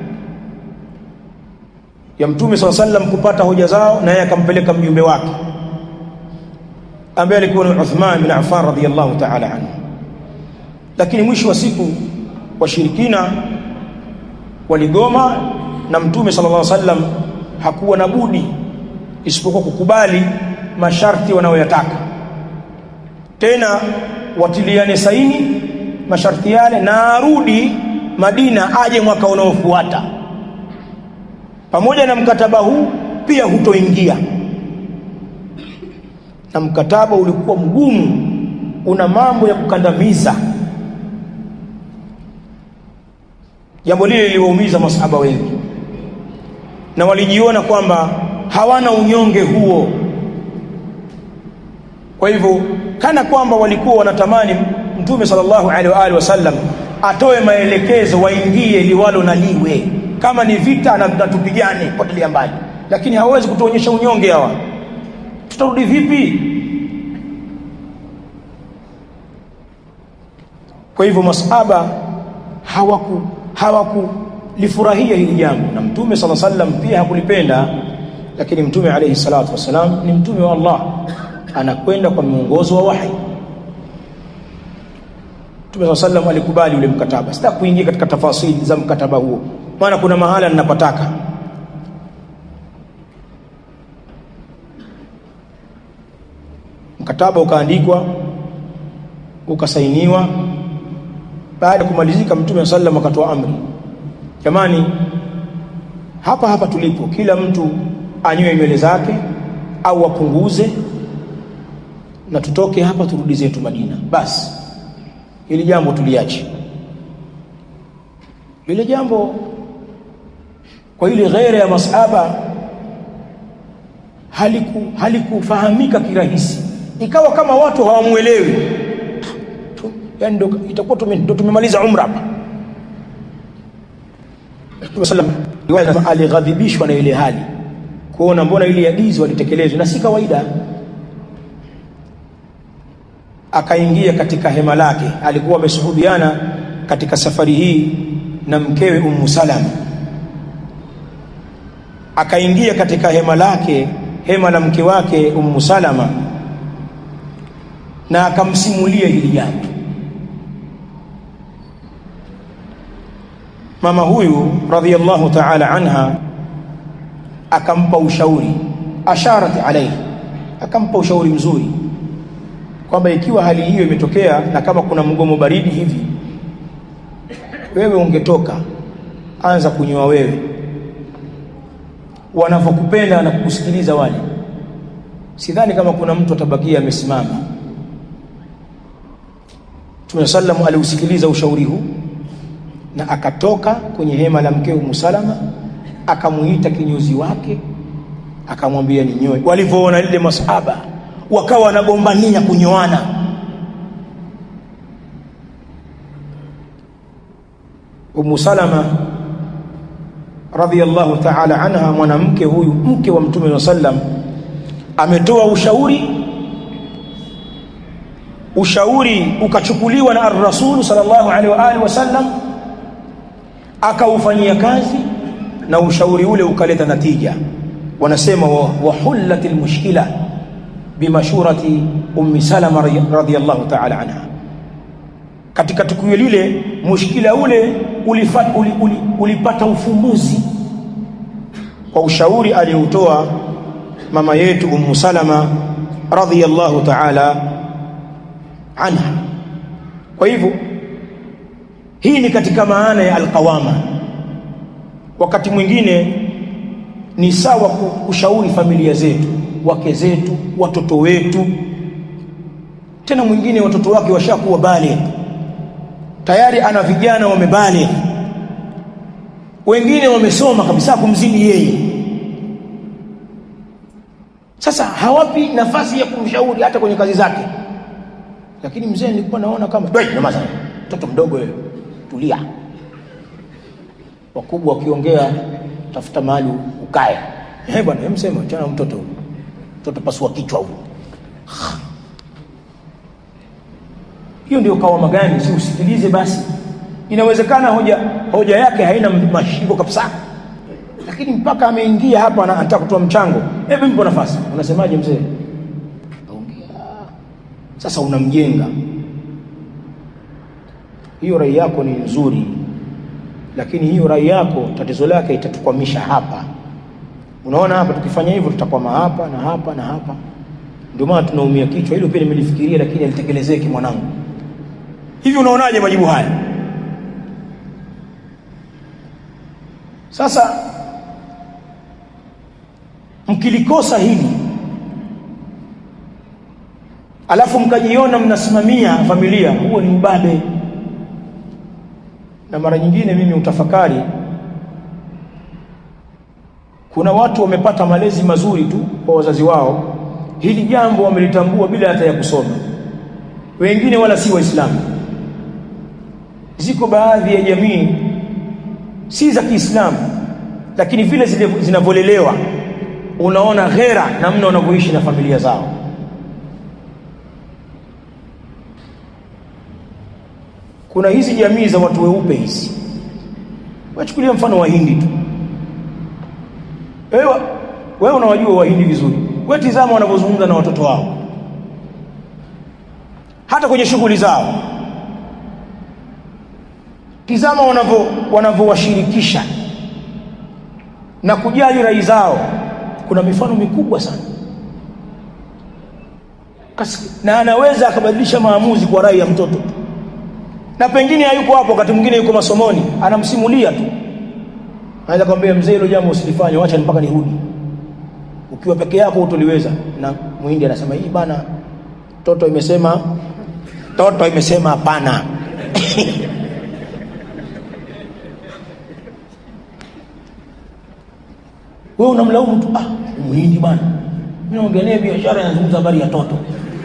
ya Mtume sallallahu alaihi wasallam kupata hoja zao, na yeye akampeleka mjumbe wake ambaye alikuwa ni Uthman bin Affan radhiyallahu ta'ala anhu. Lakini mwisho wa siku washirikina waligoma, na Mtume sallallahu alaihi wasallam hakuwa na budi isipokuwa kukubali masharti wanayoyataka, tena watiliane saini masharti yale, na arudi Madina aje mwaka unaofuata. Pamoja na mkataba huu pia hutoingia, na mkataba ulikuwa mgumu, una mambo ya kukandamiza. Jambo lile liliwaumiza masahaba wengi, na walijiona kwamba hawana unyonge huo. Kwa hivyo kana kwamba walikuwa wanatamani Mtume sallallahu alaihi wa alihi wasallam atoe maelekezo, waingie liwalo na liwe, kama ni vita na tutapigane potelea mbali, lakini hawezi kutuonyesha unyonge hawa. Tutarudi vipi? Kwa hivyo masahaba hawaku hawakulifurahia hili jambo, na Mtume sallallahu alaihi wasallam pia hakulipenda. Lakini Mtume alayhi salatu wasalam ni mtume wa Allah, anakwenda kwa mwongozo wa wahi. Mtume sallallahu alaihi wasallam alikubali ule mkataba. Sitaki kuingia katika tafasili za mkataba huo, maana kuna mahala ninapataka. Mkataba ukaandikwa, ukasainiwa. Baada ya kumalizika, Mtume sallallahu alaihi wasallam akatoa amri, jamani, hapa hapa tulipo kila mtu anyoe nywele zake au apunguze, na tutoke hapa turudi zetu Madina. Basi hili jambo tuliache. Ile jambo kwa ile ghaira ya masahaba haliku halikufahamika kirahisi, ikawa kama watu hawamuelewi. Yaani ndio itakuwa ndio tumemaliza umra hapa. Mtume sallallahu alaihi wasallam alighadhibishwa na ile hali, kuona mbona ile agizo walitekelezwa na si kawaida. Akaingia katika hema lake, alikuwa ameshuhudiana katika safari hii na mkewe Ummu Salama. Akaingia katika hema lake, hema la mke wake Ummu Salama, na akamsimulia hili jambo. Mama huyu radhiyallahu ta'ala anha akampa ushauri, asharati alayhi, akampa ushauri mzuri kwamba ikiwa hali hiyo imetokea na kama kuna mgomo baridi hivi, wewe ungetoka, anza kunyoa wewe, wanavokupenda na kukusikiliza wale. Sidhani kama kuna mtu atabakia amesimama. Mtume sallallahu aliusikiliza ushauri huu, na akatoka kwenye hema la mkeo Ummu Salama, akamuita kinyozi wake, akamwambia ninyoe. Walivyoona ile masahaba wakawa wanagombania kunyoana. Ummu Salama radhiyallahu ta'ala anha, mwanamke huyu mke wa Mtume sallam, ametoa ushauri. Ushauri ukachukuliwa na ar-Rasul sallallahu alaihi wa alihi wasallam, akaufanyia kazi, na ushauri ule ukaleta natija. Wanasema wa, wa hullatil mushkila bimashurati Ummi Salama radhiyallahu ta'ala anha. Katika tukio lile, mushkila ule ulifat, uli, uli, ulipata ufumbuzi kwa ushauri aliotoa mama yetu Ummu Salama radhiyallahu ta'ala anha. Kwa hivyo hii ni katika maana ya alqawama. Wakati mwingine ni sawa kushauri familia zetu, wake zetu, watoto wetu. Tena mwingine watoto wake washakuwa baligh, tayari ana vijana wamebaligh, wengine wamesoma kabisa kumzidi yeye. Sasa hawapi nafasi ya kumshauri hata kwenye kazi zake. Lakini mzee nilikuwa naona kama doi nyamaza, mtoto mdogo wewe, tulia. Wakubwa wakiongea tafuta mahali ukae. Eh bwana, hemsema achana mtoto. Mtoto pasua kichwa huko. Hiyo ndio kawama gani? Si usikilize basi. Inawezekana hoja hoja yake haina mashiko kabisa, lakini mpaka ameingia hapa anataka kutoa mchango. Hebu mpo nafasi. Unasemaje mzee? Ongea. Sasa unamjenga. Hiyo rai yako ni nzuri, lakini hiyo rai yako tatizo lake itatukwamisha hapa. Unaona hapa tukifanya hivyo tutakwama hapa na hapa na hapa. Ndio maana tunaumia kichwa. Hilo pia nimelifikiria lakini alitekelezeki mwanangu. Hivi unaonaje majibu haya? Sasa mkilikosa hili alafu mkajiona mnasimamia familia, huo ni ubabe. Na mara nyingine mimi utafakari, kuna watu wamepata malezi mazuri tu kwa wazazi wao, hili jambo wamelitambua bila hata ya kusoma. Wengine wala si Waislamu. Ziko baadhi ya jamii si za Kiislamu, lakini vile zinavolelewa unaona ghera namna wanavyoishi na familia zao. Kuna hizi jamii za watu weupe hizi, wachukulia mfano Wahindi tu. Wewe wewe unawajua Wahindi vizuri. Wewe tizama wanavyozungumza na watoto wao, hata kwenye shughuli zao. Tizama wanavyo wanavyowashirikisha na kujali rai zao. Kuna mifano mikubwa sana, na anaweza akabadilisha maamuzi kwa rai ya mtoto. Na pengine hayuko hapo, wakati mwingine yuko masomoni, anamsimulia tu. Anaweza kumwambia mzee, hilo jambo usilifanye, acha mpaka nirudi. Ukiwa peke yako utoliweza. Na Muhindi anasema hii bana, toto imesema toto imesema hapana. Wewe unamlaumu tu, ah Muhindi bana, mimi naongea naye biashara, yanazungumza habari ya toto.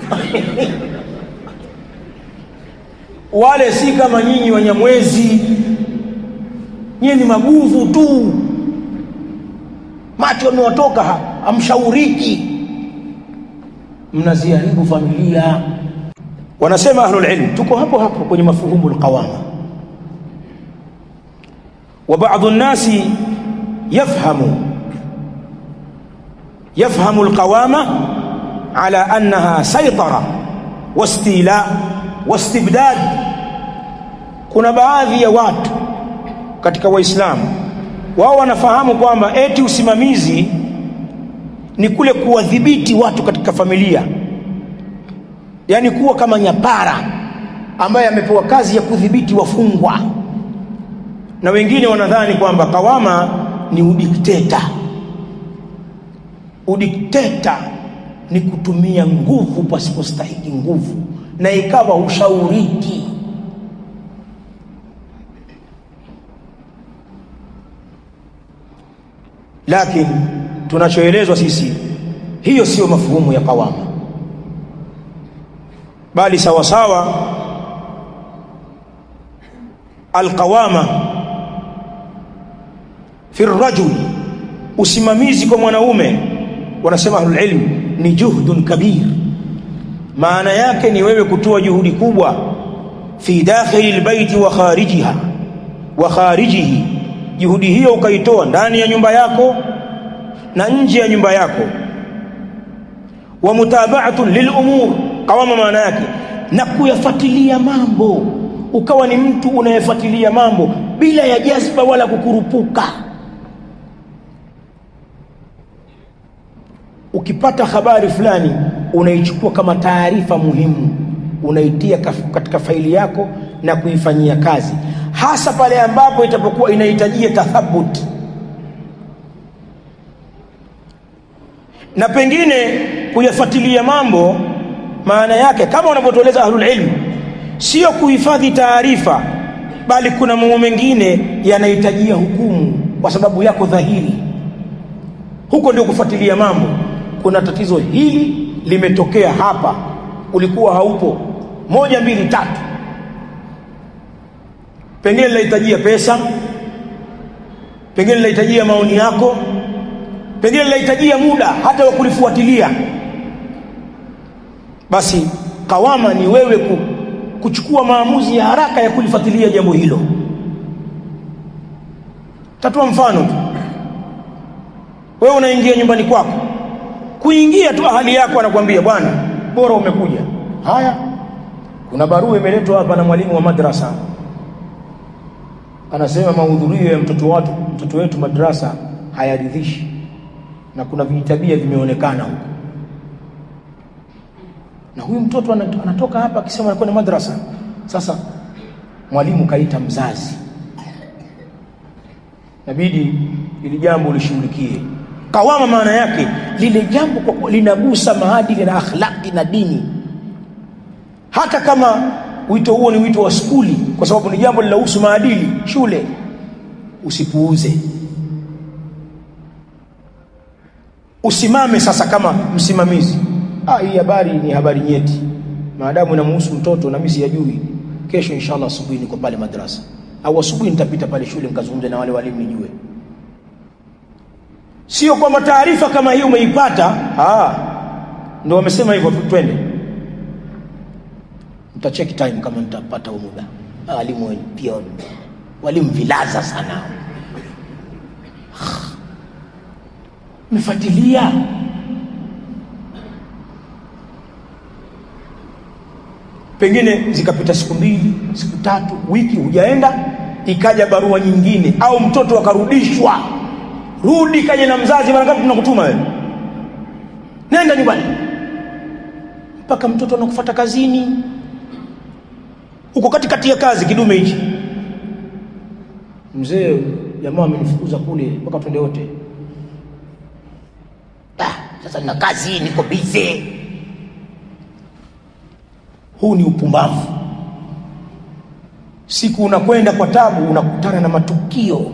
Wale si kama nyinyi Wanyamwezi, nyinyi ni maguvu tu, macho yamewatoka, amshauriki, mnaziharibu familia. Wanasema ahlul ilm, tuko hapo hapo kwenye mafuhumu alqawama. Wa baadhi an-nasi yafhamu يفهم القوامة على أنها سيطرة واستيلاء واستبداد. Kuna baadhi ya watu katika Waislamu wao wanafahamu kwamba eti usimamizi ni kule kuwadhibiti watu katika familia, yani kuwa kama nyapara ambaye amepewa kazi ya kudhibiti wafungwa. Na wengine wanadhani kwamba kawama ni udikteta. Udikteta ni kutumia nguvu pasipostahiki nguvu, na ikawa ushauriki. Lakini tunachoelezwa sisi, hiyo sio mafuhumu ya kawama, bali sawa sawa alqawama fi rajul, usimamizi kwa mwanaume, wanasema ahlul ilm ni juhdun kabir. Maana yake ni wewe kutoa juhudi kubwa fi dakhili albayt wa kharijiha wa kharijihi, juhudi hiyo ukaitoa ndani ya nyumba yako na nje ya nyumba yako. Wa mutaba'atu lilumur, kawama maana yake na kuyafuatilia mambo, ukawa ni mtu unayefuatilia mambo bila ya jazba wala kukurupuka. ukipata habari fulani unaichukua kama taarifa muhimu, unaitia katika faili yako na kuifanyia kazi, hasa pale ambapo itapokuwa inahitajia tathabut. Na pengine kuyafuatilia mambo maana yake kama wanavyotueleza ahlul ilm sio kuhifadhi taarifa, bali kuna mambo mengine yanahitajia hukumu kwa sababu yako dhahiri. Huko ndio kufuatilia mambo. Kuna tatizo hili limetokea hapa, ulikuwa haupo, moja mbili tatu, pengine linahitajia pesa, pengine linahitajia maoni yako, pengine linahitajia muda hata wa kulifuatilia. Basi kawama ni wewe ku, kuchukua maamuzi ya haraka ya kulifuatilia jambo hilo. Tatoa mfano tu. Wewe unaingia nyumbani kwako, kuingia tu ahali yako anakuambia bwana bora umekuja. Haya, kuna barua imeletwa hapa na mwalimu wa madrasa, anasema mahudhurio ya mtoto watu mtoto wetu madrasa hayaridhishi na kuna vitabia vimeonekana huko. Na huyu mtoto anatoka hapa akisema anakwenda madrasa. Sasa mwalimu kaita mzazi, inabidi ili jambo lishughulikie. Kawama maana yake lile jambo kwa linagusa maadili na akhlaqi na dini, hata kama wito huo ni wito wa skuli, kwa sababu ni jambo linahusu maadili shule, usipuuze. Usimame sasa kama msimamizi. Ah, hii habari ni habari nyeti, maadamu inamhusu mtoto na mimi siyajui, kesho inshallah asubuhi niko pale madrasa, au asubuhi nitapita pale shule nikazungumze na wale walimu nijue. Sio kwamba taarifa kama hii umeipata, ah ndio wamesema hivyo twende. Mtacheki time kama nitapata muda. Ah, walimu pia walimu vilaza sana. Mfuatilia. Pengine zikapita siku mbili, siku tatu, wiki hujaenda, ikaja barua nyingine au mtoto akarudishwa. Rudi kaje na mzazi, mara ngapi tunakutuma wewe? Nenda nyumbani. Mpaka mtoto anakufuata kazini. Uko katikati ya kazi kidume hichi. Mzee jamaa amenifukuza kule mpaka twende wote. Ah, sasa nina kazi, niko busy. Huu ni upumbavu. Siku unakwenda kwa tabu unakutana na matukio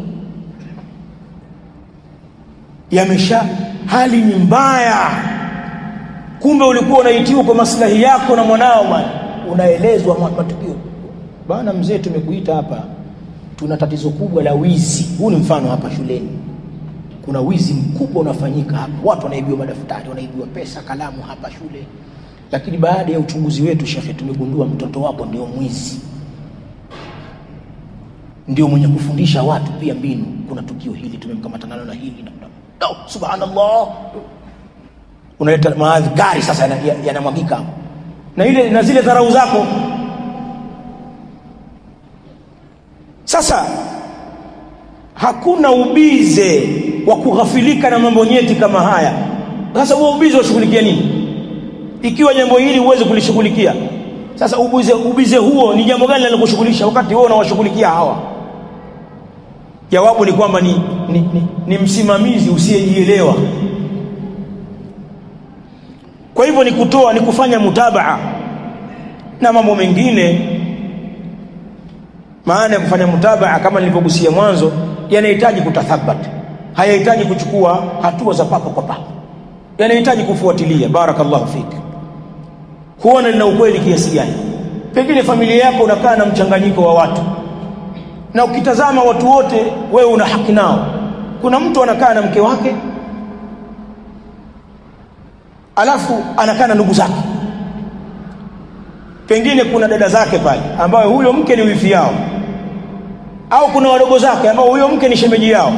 yamesha, hali ni mbaya. Kumbe ulikuwa unaitiwa kwa maslahi yako na mwanao bwana, unaelezwa matukio. Bwana mzee, tumekuita hapa, tuna tatizo kubwa la wizi. Huu ni mfano hapa shuleni. Kuna wizi mkubwa unafanyika hapa. Watu wanaibiwa madaftari, wanaibiwa pesa, kalamu hapa shule. Lakini baada ya uchunguzi wetu shekhe, tumegundua mtoto wako ndio mwizi, ndio mwenye kufundisha watu pia mbinu. Kuna tukio hili, tumemkamata nalo na hili na no, subhanallah. Unaleta maadhkari sasa yanamwagika ya, ya na ile na zile dharau zako. Sasa hakuna ubize wa kughafilika na mambo nyeti kama haya. Sasa huo ubize washughulikia nini ikiwa jambo hili uweze kulishughulikia? Sasa ubize ubize huo ni jambo gani linalokushughulisha wakati wewe unawashughulikia hawa? Jawabu ni kwamba ni, ni, ni, ni msimamizi usiyejielewa. Kwa hivyo ni kutoa, ni kufanya mutabaa na mambo mengine. Maana ya kufanya mutabaa kama nilivyogusia mwanzo, yanahitaji kutathabati, hayahitaji kuchukua hatua za papo kwa papo, yanahitaji kufuatilia. Barakallahu fiki, kuona lina ukweli kiasi gani. Pengine familia yako unakaa na mchanganyiko wa watu, na ukitazama watu wote wewe una haki nao. Kuna mtu anakaa na mke wake, alafu anakaa na ndugu zake, pengine kuna dada zake pale ambao huyo mke ni wifi yao, au kuna wadogo zake ambao huyo mke ni shemeji yao,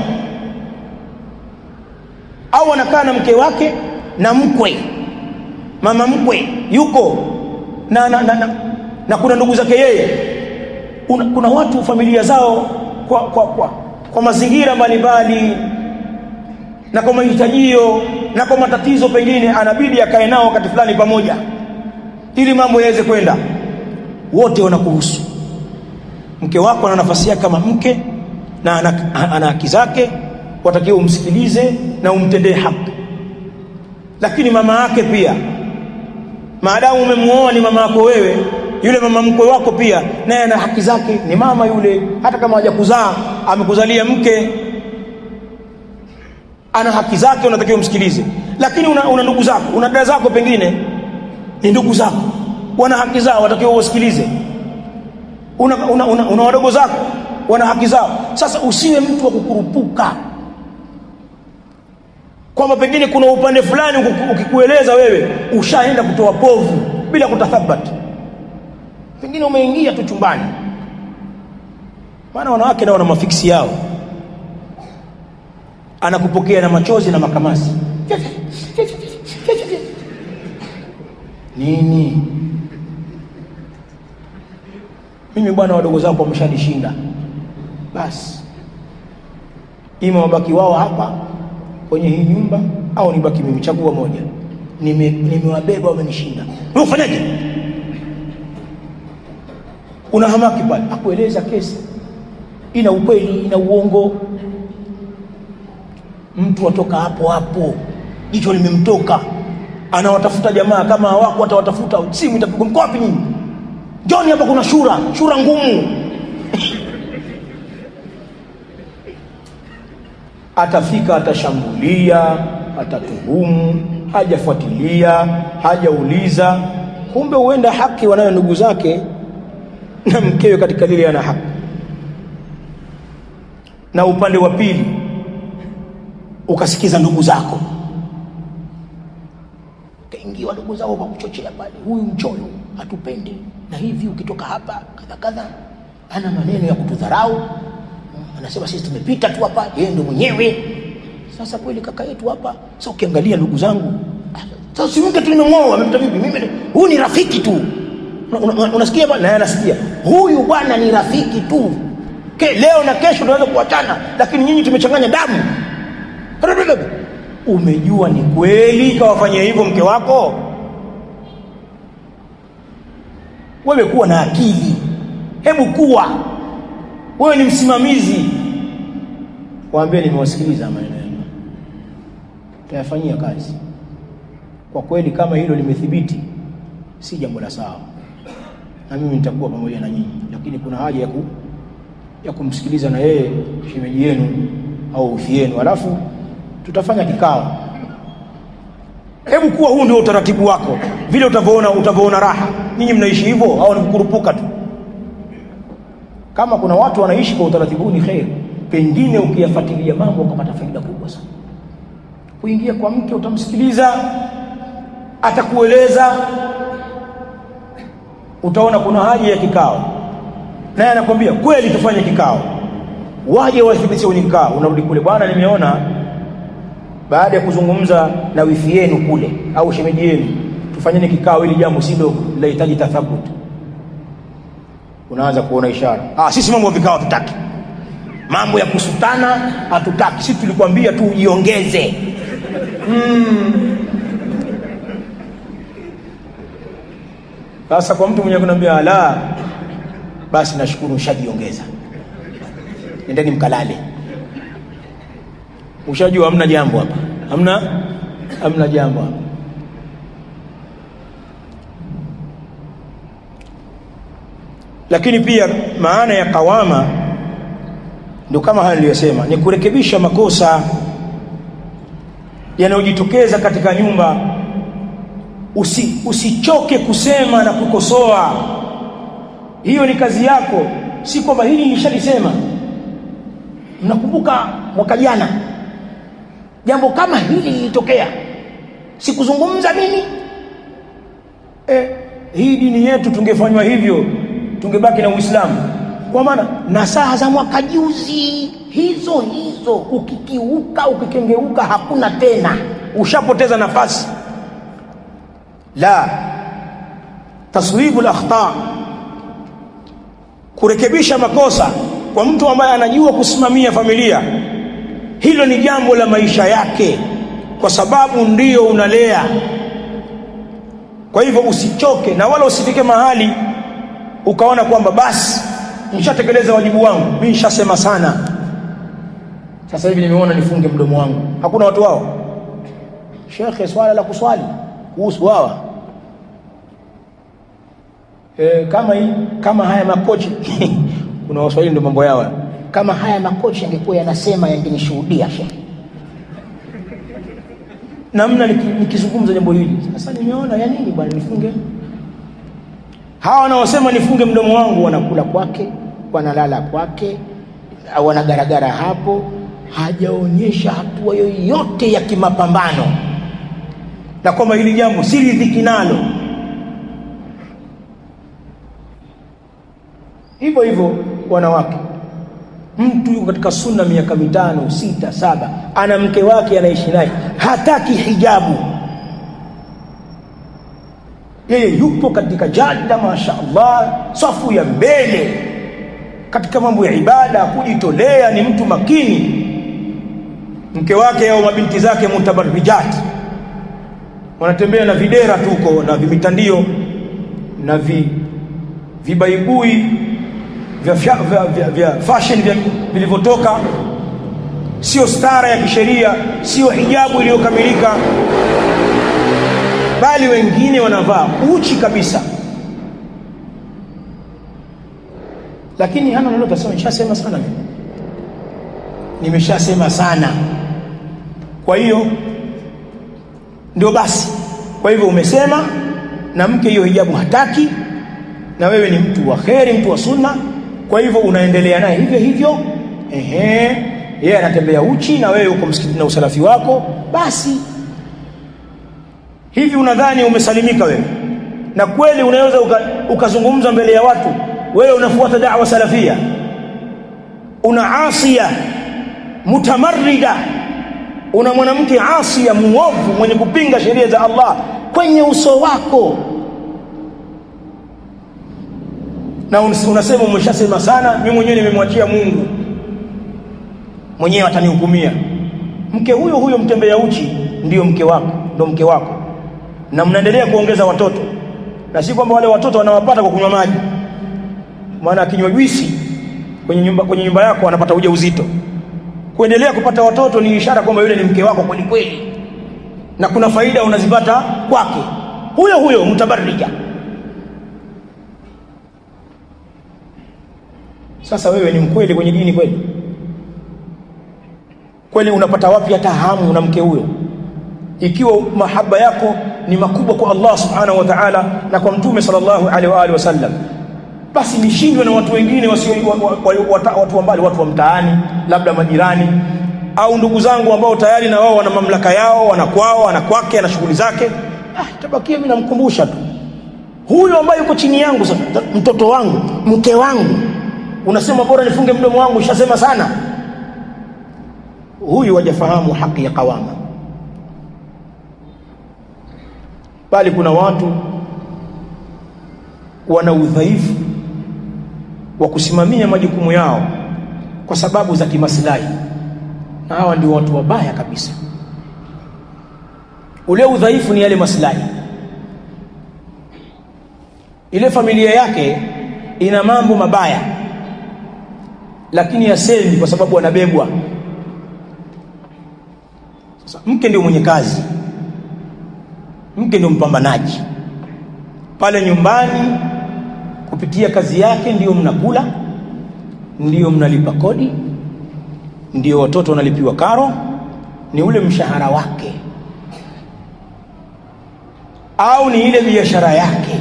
au anakaa na mke wake na mkwe, mama mkwe yuko na na, na, na, na kuna ndugu zake yeye. Una, kuna watu familia zao kwa kwa kwa, kwa mazingira mbalimbali na kwa mahitajio na kwa matatizo pengine anabidi akae nao wakati fulani pamoja ili mambo yaweze kwenda, wote wanakuhusu. Mke wako ana nafasi yake kama mke na ana, ana haki zake, watakiwa umsikilize na umtendee haki. Lakini mama yake pia, maadamu umemuoa ni mama yako wewe, yule mama mkwe wako pia naye ana haki zake, ni mama yule, hata kama hajakuzaa amekuzalia mke, ana haki zake, unatakiwa umsikilize. Lakini una, una ndugu zako, una dada zako, pengine ni ndugu zako, wana haki zao, watakiwa usikilize. Una, una, una, una wadogo zako, wana haki zao. Sasa usiwe mtu wa kukurupuka kwamba pengine kuna upande fulani ukikueleza wewe ushaenda kutoa povu bila kutathabati. Pengine umeingia tu chumbani, maana wanawake nao wana mafiksi yao, anakupokea na machozi na makamasi nini. Mimi bwana, wadogo zako wameshanishinda, basi ima wabaki wao hapa kwenye hii nyumba au nibaki mimi, chagua moja. Nime nimewabeba wamenishinda. Wewe ufanyaje? Unahamaki pale, akueleza kesi ina ukweli ina uongo. Mtu atoka hapo hapo, jicho limemtoka, anawatafuta jamaa, kama hawako atawatafuta, simu itapigwa, mko wapi nyinyi? Njoni hapa, kuna shura, shura ngumu. Atafika, atashambulia, atatuhumu, hajafuatilia, hajauliza. Kumbe huenda haki wanayo ndugu zake na mkewe katika lile ana haki. Na upande wa pili ukasikiza ndugu zako, kaingiwa ndugu zao kwa kuchochea pale, huyu mchoyo hatupendi na hivi, ukitoka hapa kadha kadha, ana maneno ya kutudharau, anasema sisi tumepita tu hapa, yeye ndio mwenyewe. Sasa kweli kaka yetu hapa, sasa ukiangalia ndugu zangu, sasa si mke tu nimemwoa, amemta vipi? Mimi huyu ni rafiki tu. Unasikia bwana? Na anasikia huyu bwana ni rafiki tu, ke leo na kesho tunaweza kuachana, lakini nyinyi tumechanganya damu. Umejua ni kweli kawafanyia hivyo mke wako? Wewe kuwa na akili, hebu kuwa wewe ni msimamizi. Waambie nimewasikiliza maneno yenu, tayafanyia kazi. Kwa kweli kama hilo limethibiti, si jambo la sawa, na mimi nitakuwa pamoja na nyinyi, lakini kuna haja ya ku ya kumsikiliza na yeye shemeji yenu au ufi yenu, alafu tutafanya kikao. Hebu kuwa huu ndio utaratibu wako, vile utavyoona utavyoona raha. Ninyi mnaishi hivyo au ni kukurupuka tu? Kama kuna watu wanaishi kwa utaratibu ni khair, pengine ukiyafuatilia mambo ukapata faida kubwa sana. Kuingia kwa mke, utamsikiliza, atakueleza, utaona kuna haja ya kikao, naye anakuambia kweli tufanye kikao, waje wathibitishe kwenye kikao. Unarudi kule, bwana nimeona baada ya kuzungumza na wifi yenu kule au shemeji yenu, tufanyeni kikao, ili jambo si dogo, linahitaji tathabuti. Unaanza kuona ishara, ah sisi mambo ya vikao hatutaki, mambo ya kusutana hatutaki, sisi tulikwambia tu ujiongeze. mm. Sasa kwa mtu mwenye kunambia la, basi nashukuru ushajiongeza, endeni mkalale, ushajua hamna jambo hapa, hamna hamna jambo hapa. Lakini pia maana ya kawama ndio kama hali niliyosema, ni kurekebisha makosa yanayojitokeza katika nyumba. Usi, usichoke kusema na kukosoa, hiyo ni kazi yako. Si kwamba hili nilishalisema. Mnakumbuka mwaka jana jambo kama hili lilitokea, sikuzungumza mimi? Eh, hii dini yetu tungefanywa hivyo, tungebaki na Uislamu. Kwa maana nasaha za mwaka juzi hizo hizo ukikiuka ukikengeuka hakuna tena, ushapoteza nafasi. La, taswibul akhta, kurekebisha makosa kwa mtu ambaye anajua kusimamia familia, hilo ni jambo la maisha yake. kwa sababu ndio unalea. Kwa hivyo usichoke na wala usifike mahali ukaona kwamba basi nishatekeleza wajibu wangu, mimi nishasema sana, sasa hivi nimeona nifunge mdomo wangu. Hakuna watu wao shekhe, swala la kuswali kuhusu hawa e, kama hii, kama haya makochi kuna waswahili ndio mambo yao, kama haya makochi yangekuwa yanasema yangenishuhudia shekhe namna nikizungumza jambo hili. Sasa nimeona ya nini bwana nifunge? Hawa wanaosema nifunge mdomo wangu wanakula kwake, wanalala kwake, au wanagaragara hapo, hajaonyesha hatua yoyote ya kimapambano na kwamba hili jambo si ridhiki nalo. Hivyo hivyo wanawake, mtu yuko katika sunna miaka mitano, sita, saba, ana mke wake anaishi naye, hataki hijabu, yeye yupo katika jada mashaallah, safu ya mbele katika mambo ya ibada, kujitolea, ni mtu makini. Mke wake au mabinti zake mutabarrijat, wanatembea na videra tuko na vimitandio na vi vibaibui vya vya, vya, vya fashion vilivyotoka, sio stara ya kisheria, sio hijabu iliyokamilika, bali wengine wanavaa uchi kabisa. Lakini hana lolote, sasa nishasema sana mimi, nimeshasema sana, kwa hiyo ndio basi. Kwa hivyo umesema na mke hiyo hijabu hataki, na wewe ni mtu wa kheri, mtu wa sunna, kwa hivyo unaendelea naye hivyo hivyo. Ehe, yeye anatembea uchi na wewe uko msikitini na usalafi wako, basi hivi unadhani umesalimika wewe? Na kweli unaweza ukazungumza uka mbele ya watu wewe unafuata da'wa salafia, una asia mutamarrida, una mwanamke asia muovu mwenye kupinga sheria za Allah kwenye uso wako, na unasema umeshasema sana, mimi mwenyewe nimemwachia Mungu, mwenyewe atanihukumia. Mke huyo huyo mtembea uchi ndio mke wako, ndio mke wako, na mnaendelea kuongeza watoto, na si kwamba wale watoto wanawapata kwa kunywa maji, maana akinywa juisi kwenye nyumba kwenye nyumba yako anapata ujauzito. Kuendelea kupata watoto ni ishara kwamba yule ni mke wako kweli kweli, na kuna faida unazipata kwake huyo huyo mtabarrija. Sasa wewe ni mkweli kwenye dini kweli? Kweli unapata wapi hata hamu na mke huyo? Ikiwa mahaba yako ni makubwa kwa Allah subhanahu wa ta'ala na kwa mtume sallallahu alaihi wa alihi wasallam, basi nishindwe na watu wengine wasio watu wa mbali, watu wa mtaani, labda majirani au ndugu zangu ambao tayari na wao wana mamlaka yao, wana kwao, wana kwake, ana shughuli zake. Ah, tabakia mimi namkumbusha tu huyo ambaye yuko chini yangu, sasa mtoto wangu, mke wangu, unasema bora nifunge mdomo wangu, ushasema sana. Huyu hajafahamu haki ya kawama. Bali kuna watu wana udhaifu wa kusimamia majukumu yao kwa sababu za kimaslahi, na hawa ndio watu wabaya kabisa. Ule udhaifu ni yale maslahi. Ile familia yake ina mambo mabaya, lakini yasemi kwa sababu anabebwa. Sasa mke ndio mwenye kazi, mke ndio mpambanaji pale nyumbani. Kupitia kazi yake ndio mnakula, ndio mnalipa kodi, ndio watoto wanalipiwa karo, ni ule mshahara wake, au ni ile biashara yake,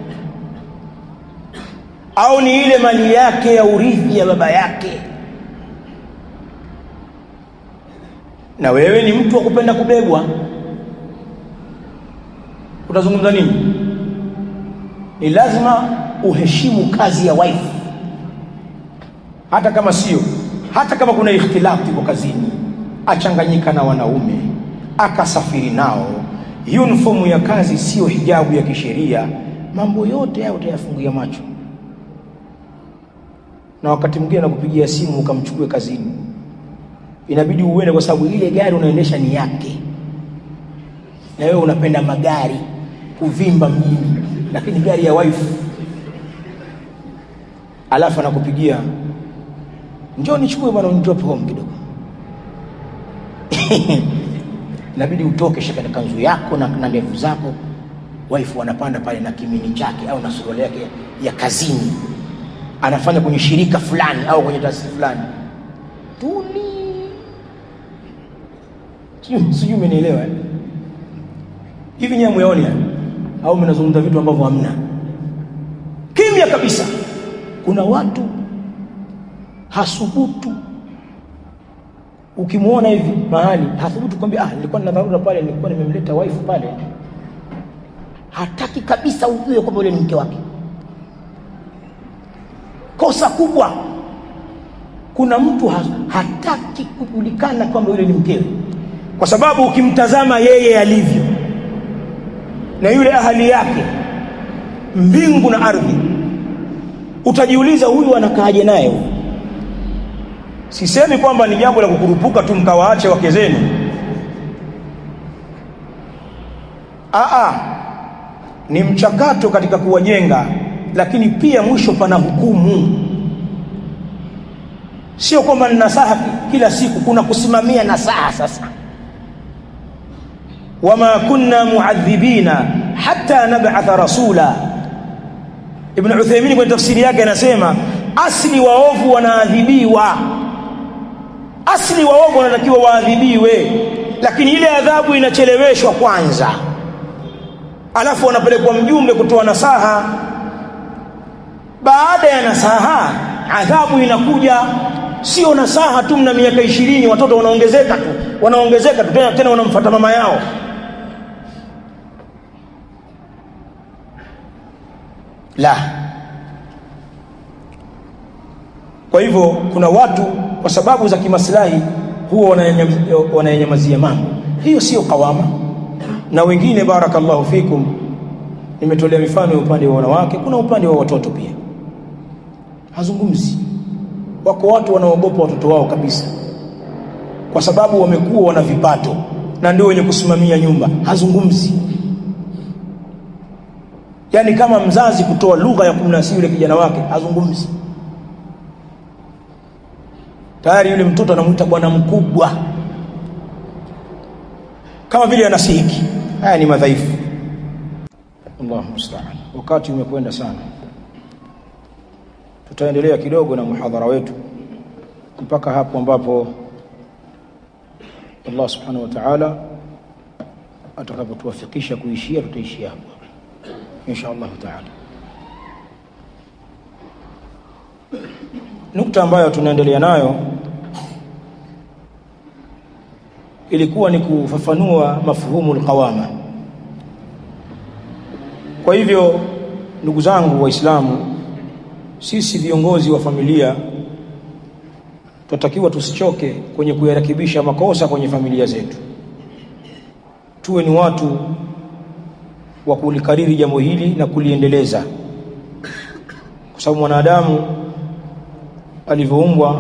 au ni ile mali yake ya urithi ya baba yake. Na wewe ni mtu wa kupenda kubebwa, utazungumza nini? Ni lazima uheshimu kazi ya wife, hata kama sio, hata kama kuna ikhtilafu kwa kazini, achanganyika na wanaume, akasafiri nao, uniform ya kazi sio hijabu ya kisheria, mambo yote hayo utayafungia macho. Na wakati mwingine nakupigia simu ukamchukue kazini, inabidi uende kwa sababu ile gari unaendesha ni yake, na wewe unapenda magari kuvimba mjini, lakini gari ya wife, alafu anakupigia njoo nichukue bwana unidrop home kidogo. Inabidi utoke shaka na kanzu yako na na ndevu zako, wife wanapanda pale na kimini chake au na suruali yake ya kazini, anafanya kwenye shirika fulani au kwenye taasisi fulani. Tuli sijui sijui umenielewa hivi? Nyamu yaoni au mnazungumza vitu ambavyo hamna? Kimya kabisa. Kuna watu hasubutu, ukimuona hivi mahali hathubutu kwambia ah nilikuwa nina dharura pale, nilikuwa nimemleta wife pale. Hataki kabisa ujue kwamba yule ni mke wake. Kosa kubwa. Kuna mtu hataki kujulikana kwamba yule ni mkewe, kwa sababu ukimtazama yeye alivyo na yule ahali yake, mbingu na ardhi, utajiuliza huyu anakaaje naye huyu? Sisemi kwamba ni jambo la kukurupuka tu mkawaache wake zenu. Aa, ni mchakato katika kuwajenga, lakini pia mwisho pana hukumu. Sio kwamba ni nasaha kila siku, kuna kusimamia nasaha. Sasa wama kunna muadhibina hatta nab'atha rasula. Ibn Uthaymeen kwa tafsiri yake anasema asli waovu wanaadhibiwa, asli waovu wanatakiwa waadhibiwe, lakini ile adhabu inacheleweshwa kwanza, alafu wanapelekwa mjumbe kutoa nasaha. Baada ya nasaha adhabu inakuja. Sio nasaha tu, mna miaka ishirini watoto wanaongezeka tu wanaongezeka tu tena tena wanamfuata mama yao. La. Kwa hivyo kuna watu kwa sababu za kimaslahi huwa wanayanyamazia mambo. Hiyo sio kawama. Na wengine barakallahu fikum, nimetolea mifano ya upande wa wanawake, kuna upande wa watoto pia. Hazungumzi. Wako watu wanaogopa watoto wao kabisa, kwa sababu wamekuwa wana vipato na ndio wenye kusimamia nyumba. Hazungumzi. Yaani kama mzazi kutoa lugha ya kumnasihi yule kijana wake, hazungumzi. Tayari yule mtoto anamuita bwana mkubwa, kama vile anasihiki. Haya ni madhaifu. Allahu musta'an. Wakati umekwenda sana, tutaendelea kidogo na muhadhara wetu mpaka hapo ambapo Allah subhanahu wa ta'ala atakapotuwafikisha kuishia. Tutaishia hapo insha Allah ta'ala. Nukta ambayo tunaendelea nayo ilikuwa ni kufafanua mafhumu al-qawama. Kwa hivyo ndugu zangu Waislamu, sisi viongozi wa familia tunatakiwa tusichoke kwenye kuyarekebisha makosa kwenye familia zetu. Tuwe ni watu wa kulikariri jambo hili na kuliendeleza, kwa sababu mwanadamu alivyoumbwa,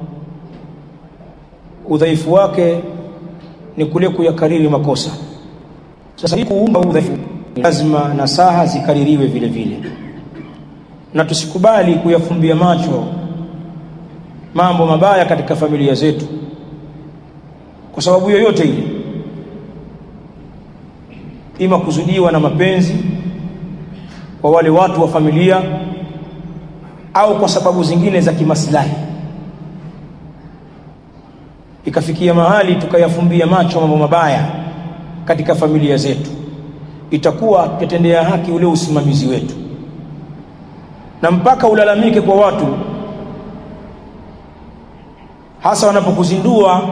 udhaifu wake ni kule kuyakariri makosa. Sasa hii kuumba udhaifu, lazima nasaha zikaririwe vile vile, na tusikubali kuyafumbia macho mambo mabaya katika familia zetu kwa sababu yoyote ile, ima kuzudiwa na mapenzi kwa wale watu wa familia au kwa sababu zingine za kimaslahi. Ikafikia mahali tukayafumbia macho mambo mabaya katika familia zetu, itakuwa tutendea haki ule usimamizi wetu, na mpaka ulalamike kwa watu, hasa wanapokuzindua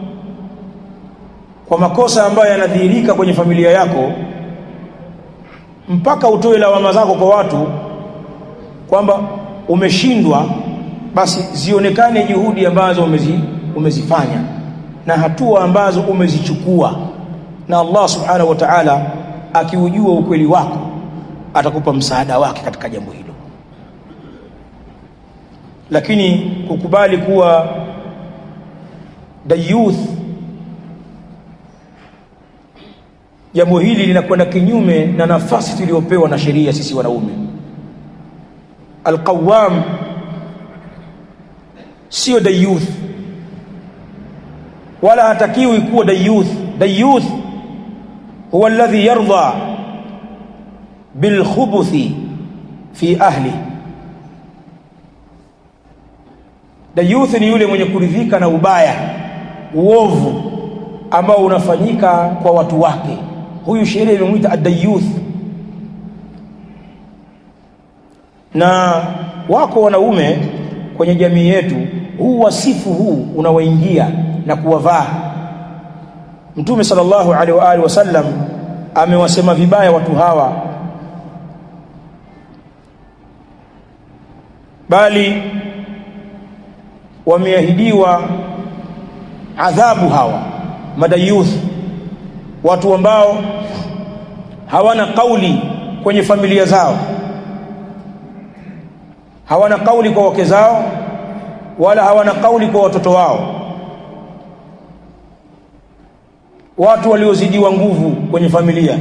kwa makosa ambayo yanadhihirika kwenye familia yako, mpaka utoe lawama zako kwa watu kwamba umeshindwa. Basi zionekane juhudi ambazo umezi, umezifanya na hatua ambazo umezichukua, na Allah subhanahu wa ta'ala akiujua ukweli wako atakupa msaada wake katika jambo hilo. Lakini kukubali kuwa dayuth jambo hili linakwenda kinyume na nafasi tuliyopewa na sheria sisi wanaume. Al-qawwam sio dayuth, wala hatakiwi kuwa dayuth. Dayuth huwa alladhi yarda bil khubuthi fi ahli. Dayuth ni yule mwenye kuridhika na ubaya, uovu ambao unafanyika kwa watu wake. Huyu sheria imemuita ad-dayuth. Na wako wanaume kwenye jamii yetu, huu wasifu huu unawaingia na kuwavaa. Mtume sallallahu alaihi wa alihi wasallam amewasema vibaya watu hawa, bali wameahidiwa adhabu hawa madayuth, watu ambao hawana kauli kwenye familia zao, hawana kauli kwa wake zao, wala hawana kauli kwa watoto wao. Watu waliozidiwa nguvu kwenye familia,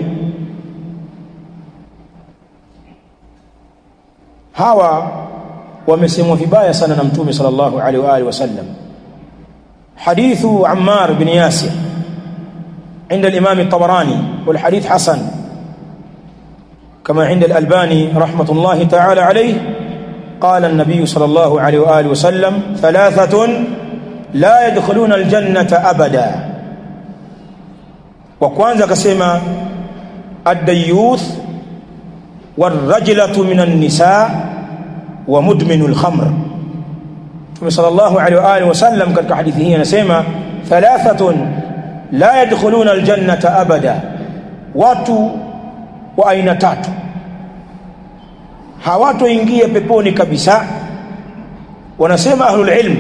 hawa wamesemwa vibaya sana na Mtume sallallahu alaihi wa alihi wasallam. Hadithu Ammar bin Yasir عند الإمام الطبراني والحديث حسن كما عند الألباني رحمة الله تعالى عليه. قال النبي صلى الله عليه وآله وسلم: ثلاثة لا يدخلون الجنة أبدا. وكوانزا كسيما الديوث والرجلة من النساء ومدمن الخمر. صلى الله عليه وآله وسلم كتك حديثه نسيما ثلاثة لا يدخلون الجنة أبدا. watu wa aina tatu hawatoingia peponi kabisa. wanasema ahlul ilm,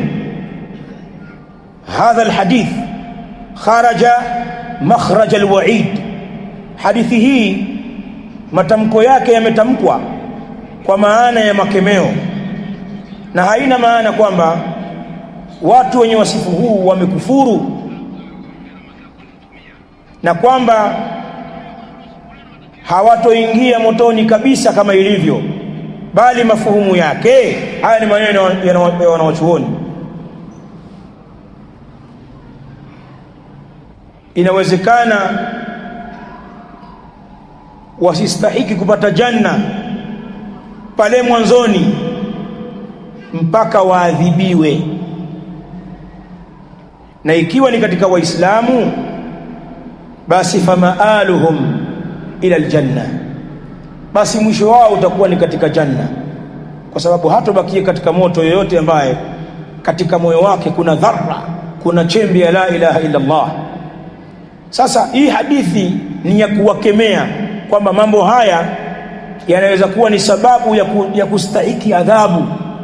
hadha alhadith kharaja makhraj alwa'id. hadithi hii matamko yake yametamkwa kwa maana ya makemeo, na haina maana kwamba watu wenye wasifu huu wamekufuru na kwamba hawatoingia motoni kabisa kama ilivyo, bali mafuhumu yake haya ni maneno ya wanawachuoni. Inawezekana wasistahiki kupata janna pale mwanzoni mpaka waadhibiwe, na ikiwa ni katika Waislamu basi famaaluhum ila aljanna, basi mwisho wao utakuwa ni katika janna, kwa sababu hatobakia katika moto yoyote ambaye katika moyo wake kuna dharra, kuna chembe ya la ilaha illa Allah. Sasa hii hadithi ni ya kuwakemea kwamba mambo haya yanaweza kuwa ni sababu ya, ku, ya kustahiki adhabu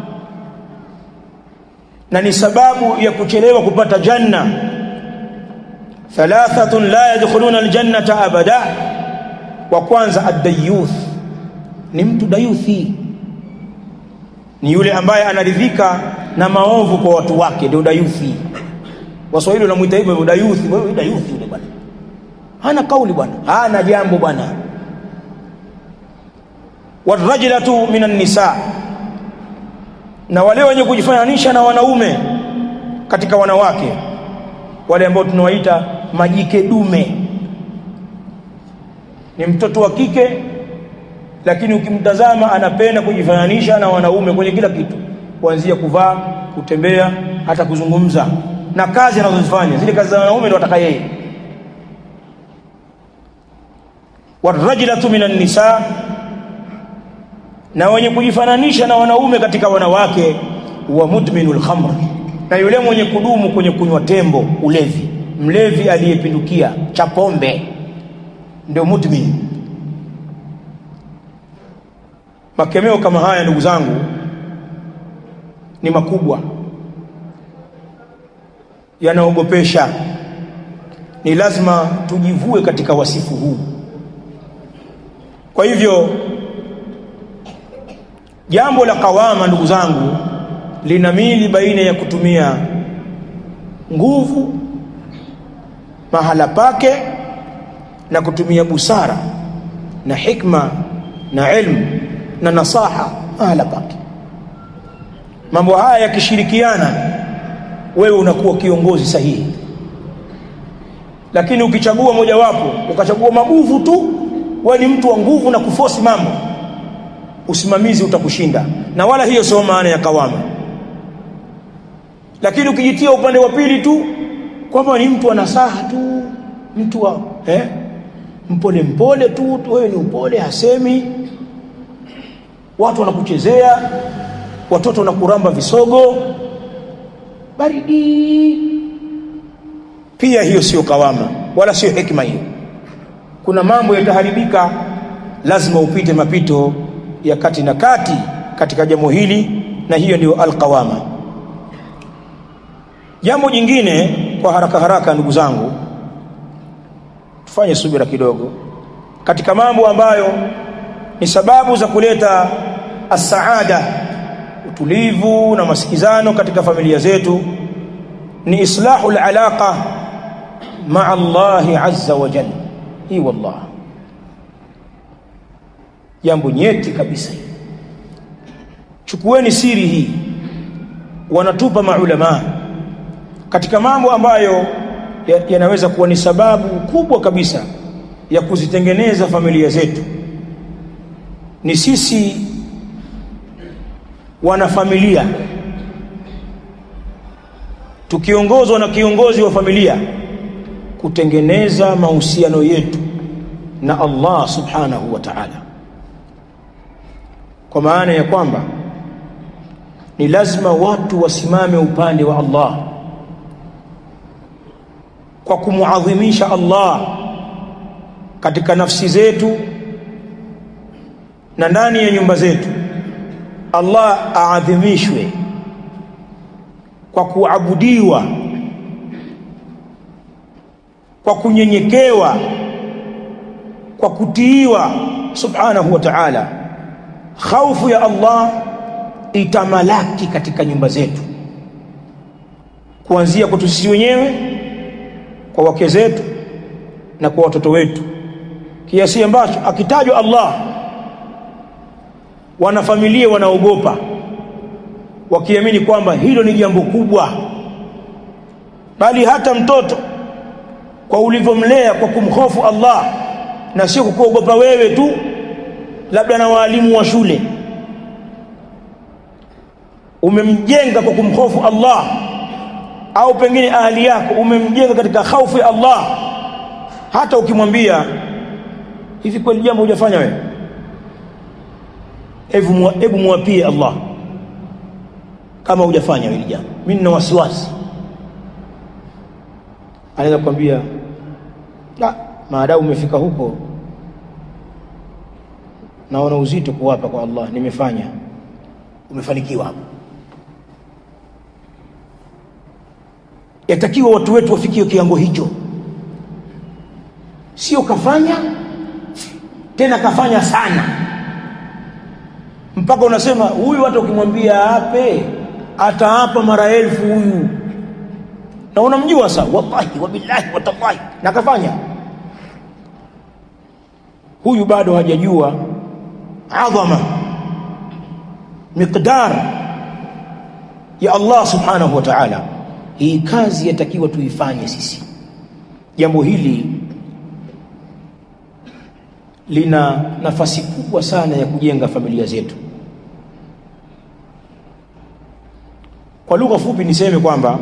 na ni sababu ya kuchelewa kupata janna. Thalathatun la yadkhuluna aljannata abada. Wa kwanza ad-dayuth, ni mtu dayuthi, ni yule ambaye anaridhika na maovu kwa watu wake, ndio dayuthi. Waswahili wanamuita hivyo dayuthi. Wewe dayuthi yule bwana hana kauli bwana, hana jambo bwana. Warajlatu minan nisa, na wale wenye kujifananisha na wanaume katika wanawake, wale ambao tunawaita majike dume. Ni mtoto wa kike lakini ukimtazama anapenda kujifananisha na wanaume kwenye kila kitu, kuanzia kuvaa, kutembea, hata kuzungumza, na kazi anazozifanya zile kazi za wanaume ndio ataka yeye. Warajlatu minan nisa, na wenye kujifananisha na wanaume katika wanawake. Wa mudminul khamr, na yule mwenye kudumu kwenye kunywa tembo, ulevi, mlevi aliyepindukia cha pombe, ndio mudmin. Makemeo kama haya ndugu zangu ni makubwa, yanaogopesha. Ni lazima tujivue katika wasifu huu. Kwa hivyo jambo la kawama ndugu zangu linamili baina ya kutumia nguvu mahala pake na kutumia busara na hikma na ilmu na nasaha mahala pake. Mambo haya yakishirikiana, wewe unakuwa kiongozi sahihi. Lakini ukichagua mojawapo, ukachagua maguvu tu, wewe ni mtu wa nguvu na kuforce mambo, usimamizi utakushinda, na wala hiyo sio maana ya kawama. Lakini ukijitia upande wa pili tu kwamba ni mtu wa nasaha tu, mtu wa eh mpole mpole tu, wewe ni upole, hasemi, watu wanakuchezea, watoto wanakuramba visogo, baridi, pia hiyo sio kawama wala sio hekima hiyo. Kuna mambo yataharibika, lazima upite mapito ya kati na kati katika jambo hili, na hiyo ndio alqawama. Jambo jingine kwa haraka haraka, ndugu zangu, tufanye subira kidogo, katika mambo ambayo ni sababu za kuleta as-saada, utulivu na masikizano katika familia zetu, ni islahul alaqa ma'a Allah azza wa jalla. Hii wallah jambo nyeti kabisa. Chukueni siri hii, wanatupa maulama katika mambo ambayo yanaweza kuwa ni sababu kubwa kabisa ya kuzitengeneza familia zetu. Ni sisi wana familia tukiongozwa na kiongozi wa familia kutengeneza mahusiano yetu na Allah subhanahu wa ta'ala, kwa maana ya kwamba ni lazima watu wasimame upande wa Allah kwa kumuadhimisha Allah katika nafsi zetu na ndani ya nyumba zetu. Allah aadhimishwe kwa kuabudiwa, kwa kunyenyekewa, kwa kutiiwa subhanahu wa ta'ala. Khaufu ya Allah itamalaki katika nyumba zetu, kuanzia kwetu sisi wenyewe, kwa wake zetu na kwa watoto wetu, kiasi ambacho akitajwa Allah wanafamilia wanaogopa, wakiamini kwamba hilo ni jambo kubwa. Bali hata mtoto kwa ulivyomlea kwa kumhofu Allah na sio kukuogopa wewe tu, labda na walimu wa shule, umemjenga kwa kumhofu Allah, au pengine ahali yako umemjenga katika hofu ya Allah. Hata ukimwambia hivi, kweli jambo hujafanya wewe, hebu hebu muapie Allah kama hujafanya hili jambo, mimi nina wasiwasi, anaweza kukwambia la, maadamu umefika huko naona uzito kuwapa kwa Allah, nimefanya, umefanikiwa hapo. Yatakiwa watu wetu wafikie kiwango hicho, sio kafanya tena kafanya sana mpaka unasema huyu hata ukimwambia ape ataapa mara elfu huyu, na unamjua sawa, wallahi wabillahi watallahi, na kafanya. Huyu bado hajajua adhama miqdar ya Allah subhanahu wa ta'ala. Hii kazi yatakiwa tuifanye sisi. Jambo hili lina nafasi kubwa sana ya kujenga familia zetu. Kwa lugha fupi niseme kwamba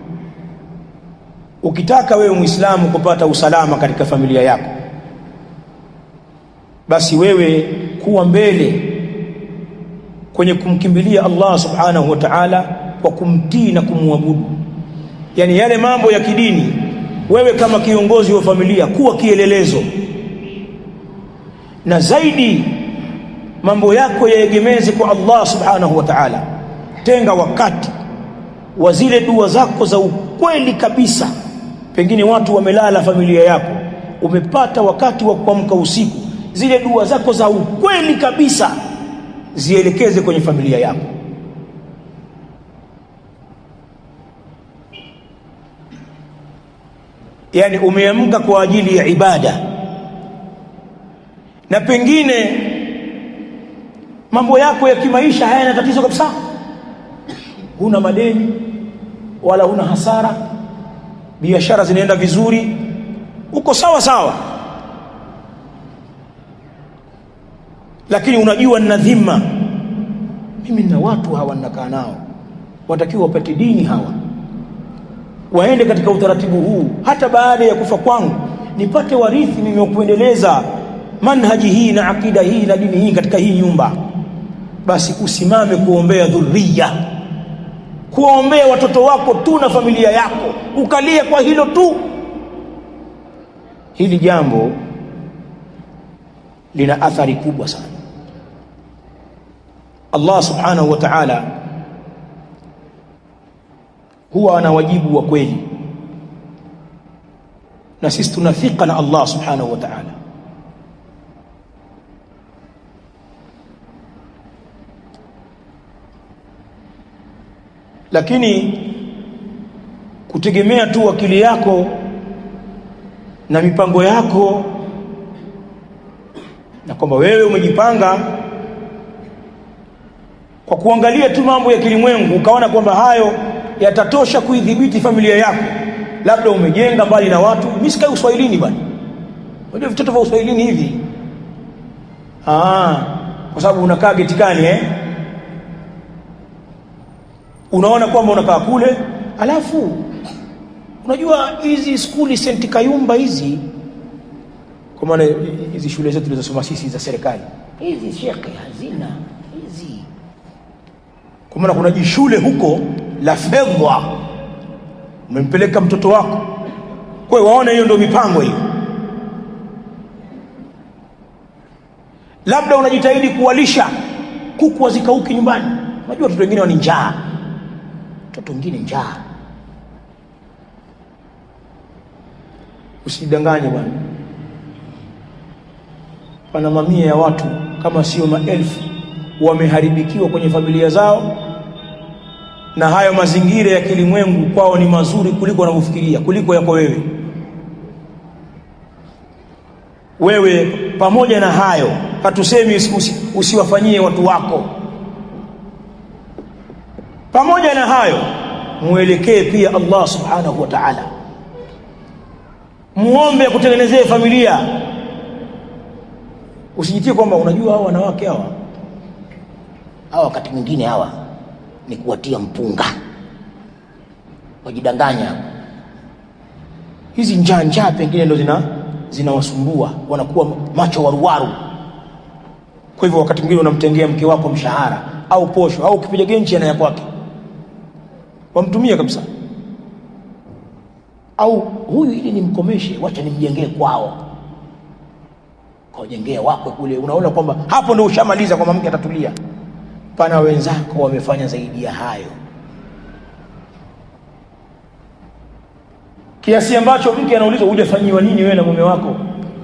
ukitaka wewe Muislamu kupata usalama katika familia yako, basi wewe kuwa mbele kwenye kumkimbilia Allah subhanahu wa ta'ala kwa kumtii na kumwabudu. Yani yale mambo ya kidini, wewe kama kiongozi wa familia kuwa kielelezo, na zaidi mambo yako yaegemeze kwa Allah subhanahu wa ta'ala. Tenga wakati wa zile dua zako za ukweli kabisa. Pengine watu wamelala familia yako, umepata wakati wa kuamka usiku, zile dua zako za ukweli kabisa zielekeze kwenye familia yako. Yani umeamka kwa ajili ya ibada, na pengine mambo yako ya kimaisha hayana tatizo kabisa, huna madeni wala huna hasara, biashara zinaenda vizuri, uko sawa sawa, lakini unajua nina dhima, mimi na watu hawa ninakaa nao, watakiwa wapate dini hawa, waende katika utaratibu huu, hata baada ya kufa kwangu nipate warithi mimi wa kuendeleza manhaji hii na akida hii na dini hii katika hii nyumba. Basi usimame kuombea dhurriya, kuombea watoto wako tu na familia yako, ukalie kwa hilo tu. Hili jambo lina athari kubwa sana. Allah subhanahu wa ta'ala huwa ana wajibu wa kweli, na sisi tunafika na Allah subhanahu wa ta'ala. Lakini kutegemea tu akili yako na mipango yako, na kwamba wewe umejipanga kwa kuangalia tu mambo ya kilimwengu, ukaona kwamba hayo yatatosha kuidhibiti familia yako, labda umejenga mbali na watu. Mimi sikai uswahilini bwana, unajua vitoto vya uswahilini hivi, ah kwa sababu unakaa getikani eh unaona kwamba unakaa kule, alafu unajua hizi skuli Senti Kayumba hizi, kwa maana hizi shule zetu tulizosoma sisi za serikali hizi, shekhe hazina hizi, kwa maana kuna jishule huko la fedha, umempeleka mtoto wako, kwa hiyo waona hiyo ndio mipango hiyo. Labda unajitahidi kuwalisha kuku wazikauki nyumbani, unajua watoto wengine wana njaa, watoto wengine njaa. Usidanganye bwana, pana mamia ya watu kama sio maelfu wameharibikiwa kwenye familia zao, na hayo mazingira ya kilimwengu kwao ni mazuri kuliko wanavyofikiria, kuliko yako wewe. Wewe pamoja na hayo, hatusemi usi, usiwafanyie watu wako, pamoja na hayo muelekee pia Allah subhanahu wa ta'ala, muombe kutengenezea familia. Usijitie kwamba unajua hawa wanawake hawa hawa wakati mwingine hawa ni kuwatia mpunga, wajidanganya. Hizi njaa njaa pengine ndo zina zinawasumbua, wanakuwa macho waruwaru. Kwa hivyo wakati mwingine unamtengea mke wako mshahara au posho au kipiga genchi na ya kwake, wamtumia kabisa, au huyu ili nimkomeshe, wacha nimjengee kwao, kwa jengea wako kule. Unaona kwamba hapo ndio ushamaliza, kwamba mke atatulia. Pana wenzako wamefanya zaidi ya hayo, kiasi ambacho mke anaulizwa hujafanyiwa nini wewe na mume wako,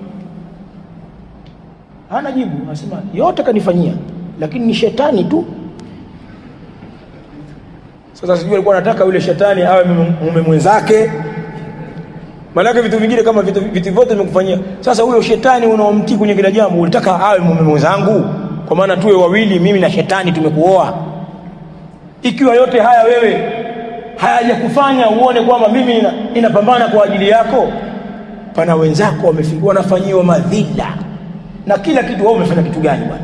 hana jibu, anasema yote kanifanyia, lakini ni shetani tu. Sasa sijui alikuwa anataka yule shetani awe mume mwenzake, maana vitu vingine kama vitu vitu vyote vimekufanyia. Sasa huyo shetani unaomtii kwenye kila jambo, ulitaka awe mume mwenzangu, kwa maana tuwe wawili, mimi na shetani tumekuoa. Ikiwa yote haya wewe hayajakufanya uone kwamba mimi ninapambana kwa ajili yako, pana wenzako wamefikiwa wanafanyiwa madhila na kila kitu, wao umefanya kitu gani bwana?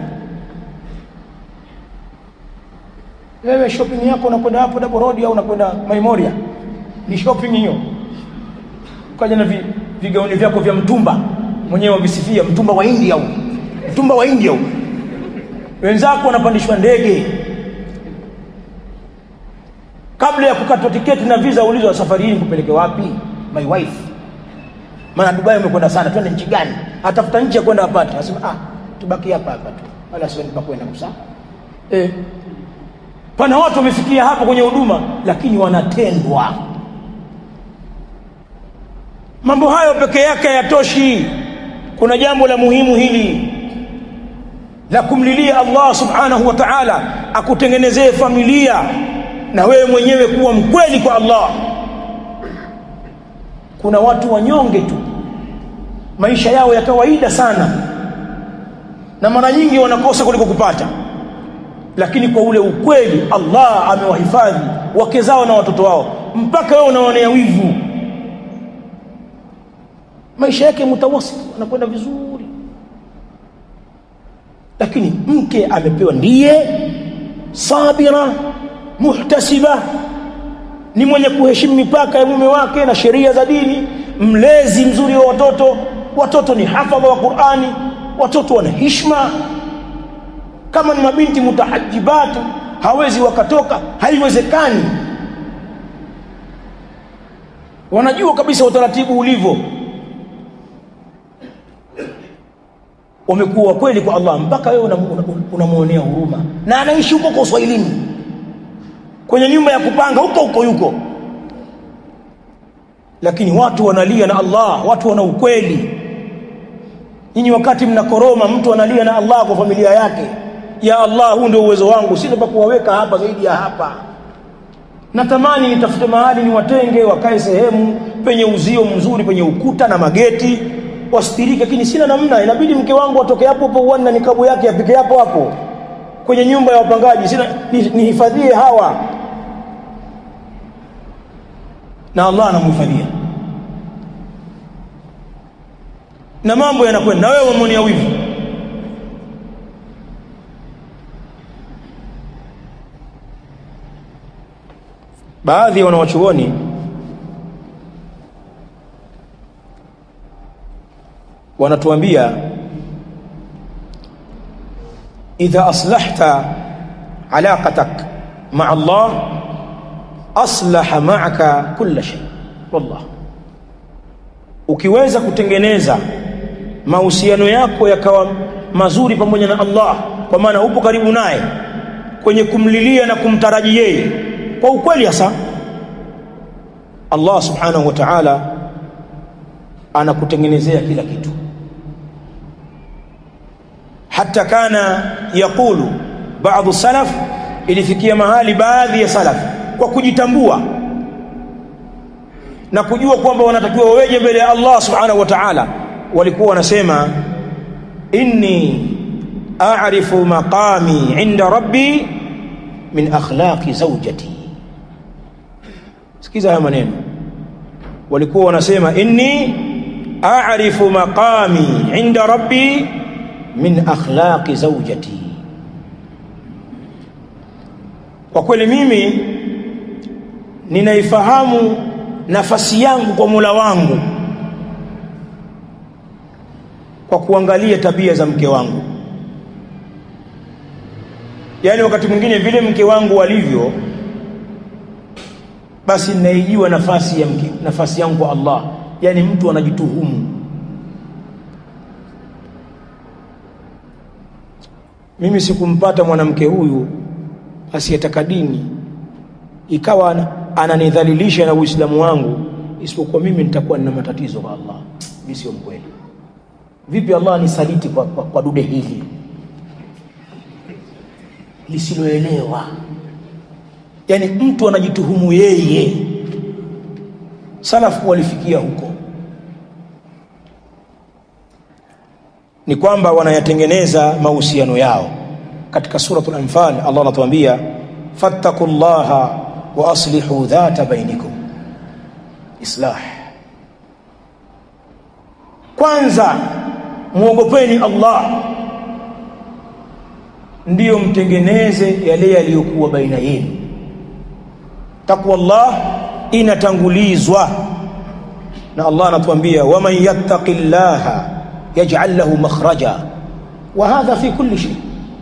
Wewe shopping yako unakwenda hapo Double Road au unakwenda Memoria, ni shopping hiyo. Ukaja na vi, vigauni vyako vya mtumba, mwenyewe wamesifia mtumba wa India au mtumba wa India au. Wenzako wanapandishwa ndege, kabla ya kukatwa tiketi na visa ulizwa safari hii nikupeleke wapi my wife, maana Dubai umekwenda sana, twende nchi gani? Atafuta nchi ya kwenda apate, anasema ah tubaki hapa hapa tu, wala sio nipa kwenda kusa. Eh, pana watu wamefikia hapo kwenye huduma, lakini wanatendwa. Mambo hayo peke yake hayatoshi. Kuna jambo la muhimu hili la kumlilia Allah subhanahu wa ta'ala akutengenezee familia, na wewe mwenyewe kuwa mkweli kwa Allah. Kuna watu wanyonge tu, maisha yao ya kawaida sana, na mara nyingi wanakosa kuliko kupata, lakini kwa ule ukweli Allah amewahifadhi wake zao na watoto wao, mpaka wewe unaonea wivu. Maisha yake mutawasit, anakwenda vizuri, lakini mke amepewa ndiye sabira muhtasiba, ni mwenye kuheshimu mipaka ya mume wake na sheria za dini, mlezi mzuri wa watoto, watoto ni hafadha wa Qur'ani, watoto wana heshima. Kama ni mabinti mutahajibatu hawezi wakatoka, haiwezekani. Wanajua kabisa utaratibu ulivyo, wamekuwa kweli kwa Allah mpaka wewe unamuonea huruma. Na anaishi huko kwa Uswahilini kwenye nyumba ya kupanga huko huko yuko, lakini watu wanalia na Allah, watu wana ukweli. Nyinyi wakati mnakoroma, mtu analia na Allah kwa familia yake, ya Allah, huu ndio uwezo wangu, sina pa kuwaweka hapa zaidi ya hapa. Natamani nitafute mahali niwatenge wakae sehemu penye uzio mzuri, penye ukuta na mageti, wastirike, lakini sina namna. Inabidi mke wangu atoke hapo hapo uani na nikabu yake apike hapo hapo kwenye nyumba ya wapangaji, sina nihifadhie hawa, na Allah anamhifadhia na mambo yanakwenda, na wewe umeonea wivu. Baadhi ya wanawachuoni wanatuambia idha aslahta alaqatak ma'a Allah aslaha ma'aka kulla shay. Wallah, ukiweza kutengeneza mahusiano yako yakawa mazuri pamoja na Allah, kwa maana upo karibu naye kwenye kumlilia na kumtaraji yeye kwa ukweli hasa, Allah subhanahu wa ta'ala anakutengenezea kila kitu. Hata kana yakulu baadhi salaf, ilifikia mahali baadhi ya salaf kwa kujitambua na kujua kwamba wanatakiwa waweje mbele ya Allah subhanahu wa ta'ala, walikuwa wanasema inni a'rifu maqami 'inda rabbi min akhlaqi zawjati. Sikiza haya maneno, walikuwa wanasema inni a'rifu maqami 'inda rabbi min akhlaqi zawjati, kwa kweli mimi ninaifahamu nafasi yangu kwa Mola wangu kwa kuangalia tabia za mke wangu. Yaani wakati mwingine vile mke wangu alivyo, basi ninaijua nafasi ya mke, nafasi yangu kwa Allah. Yaani mtu anajituhumu, mimi sikumpata mwanamke huyu asiyetaka dini, ikawa ananidhalilisha na Uislamu wangu, isipokuwa mimi nitakuwa nina matatizo kwa Allah. Mimi sio mkweli. Vipi Allah anisaliti kwa, kwa, kwa dude hili lisiloelewa? Yaani mtu anajituhumu yeye. Salafu walifikia huko, ni kwamba wanayatengeneza mahusiano yao. Katika suratul Anfal Allah anatuambia fattaqullaha wa aslihu dhata bainikum. Islah, kwanza muogopeni Allah, ndiyo mtengeneze yale yaliyokuwa baina yenu. Taqwallah inatangulizwa na Allah anatuambia waman yattaqillaha yaj'al lahu makhraja wa hadha fi kulli shay.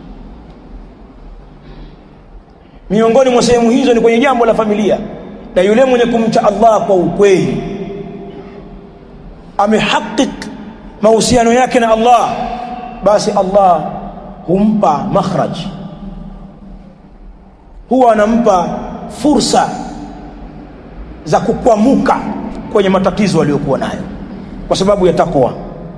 Miongoni mwa sehemu hizo ni kwenye jambo la familia, na yule mwenye kumcha Allah kwa ukweli amehakik mahusiano yake na Allah, basi Allah humpa makhraj, huwa anampa fursa za kukwamuka kwenye matatizo aliyokuwa nayo kwa sababu ya takwa.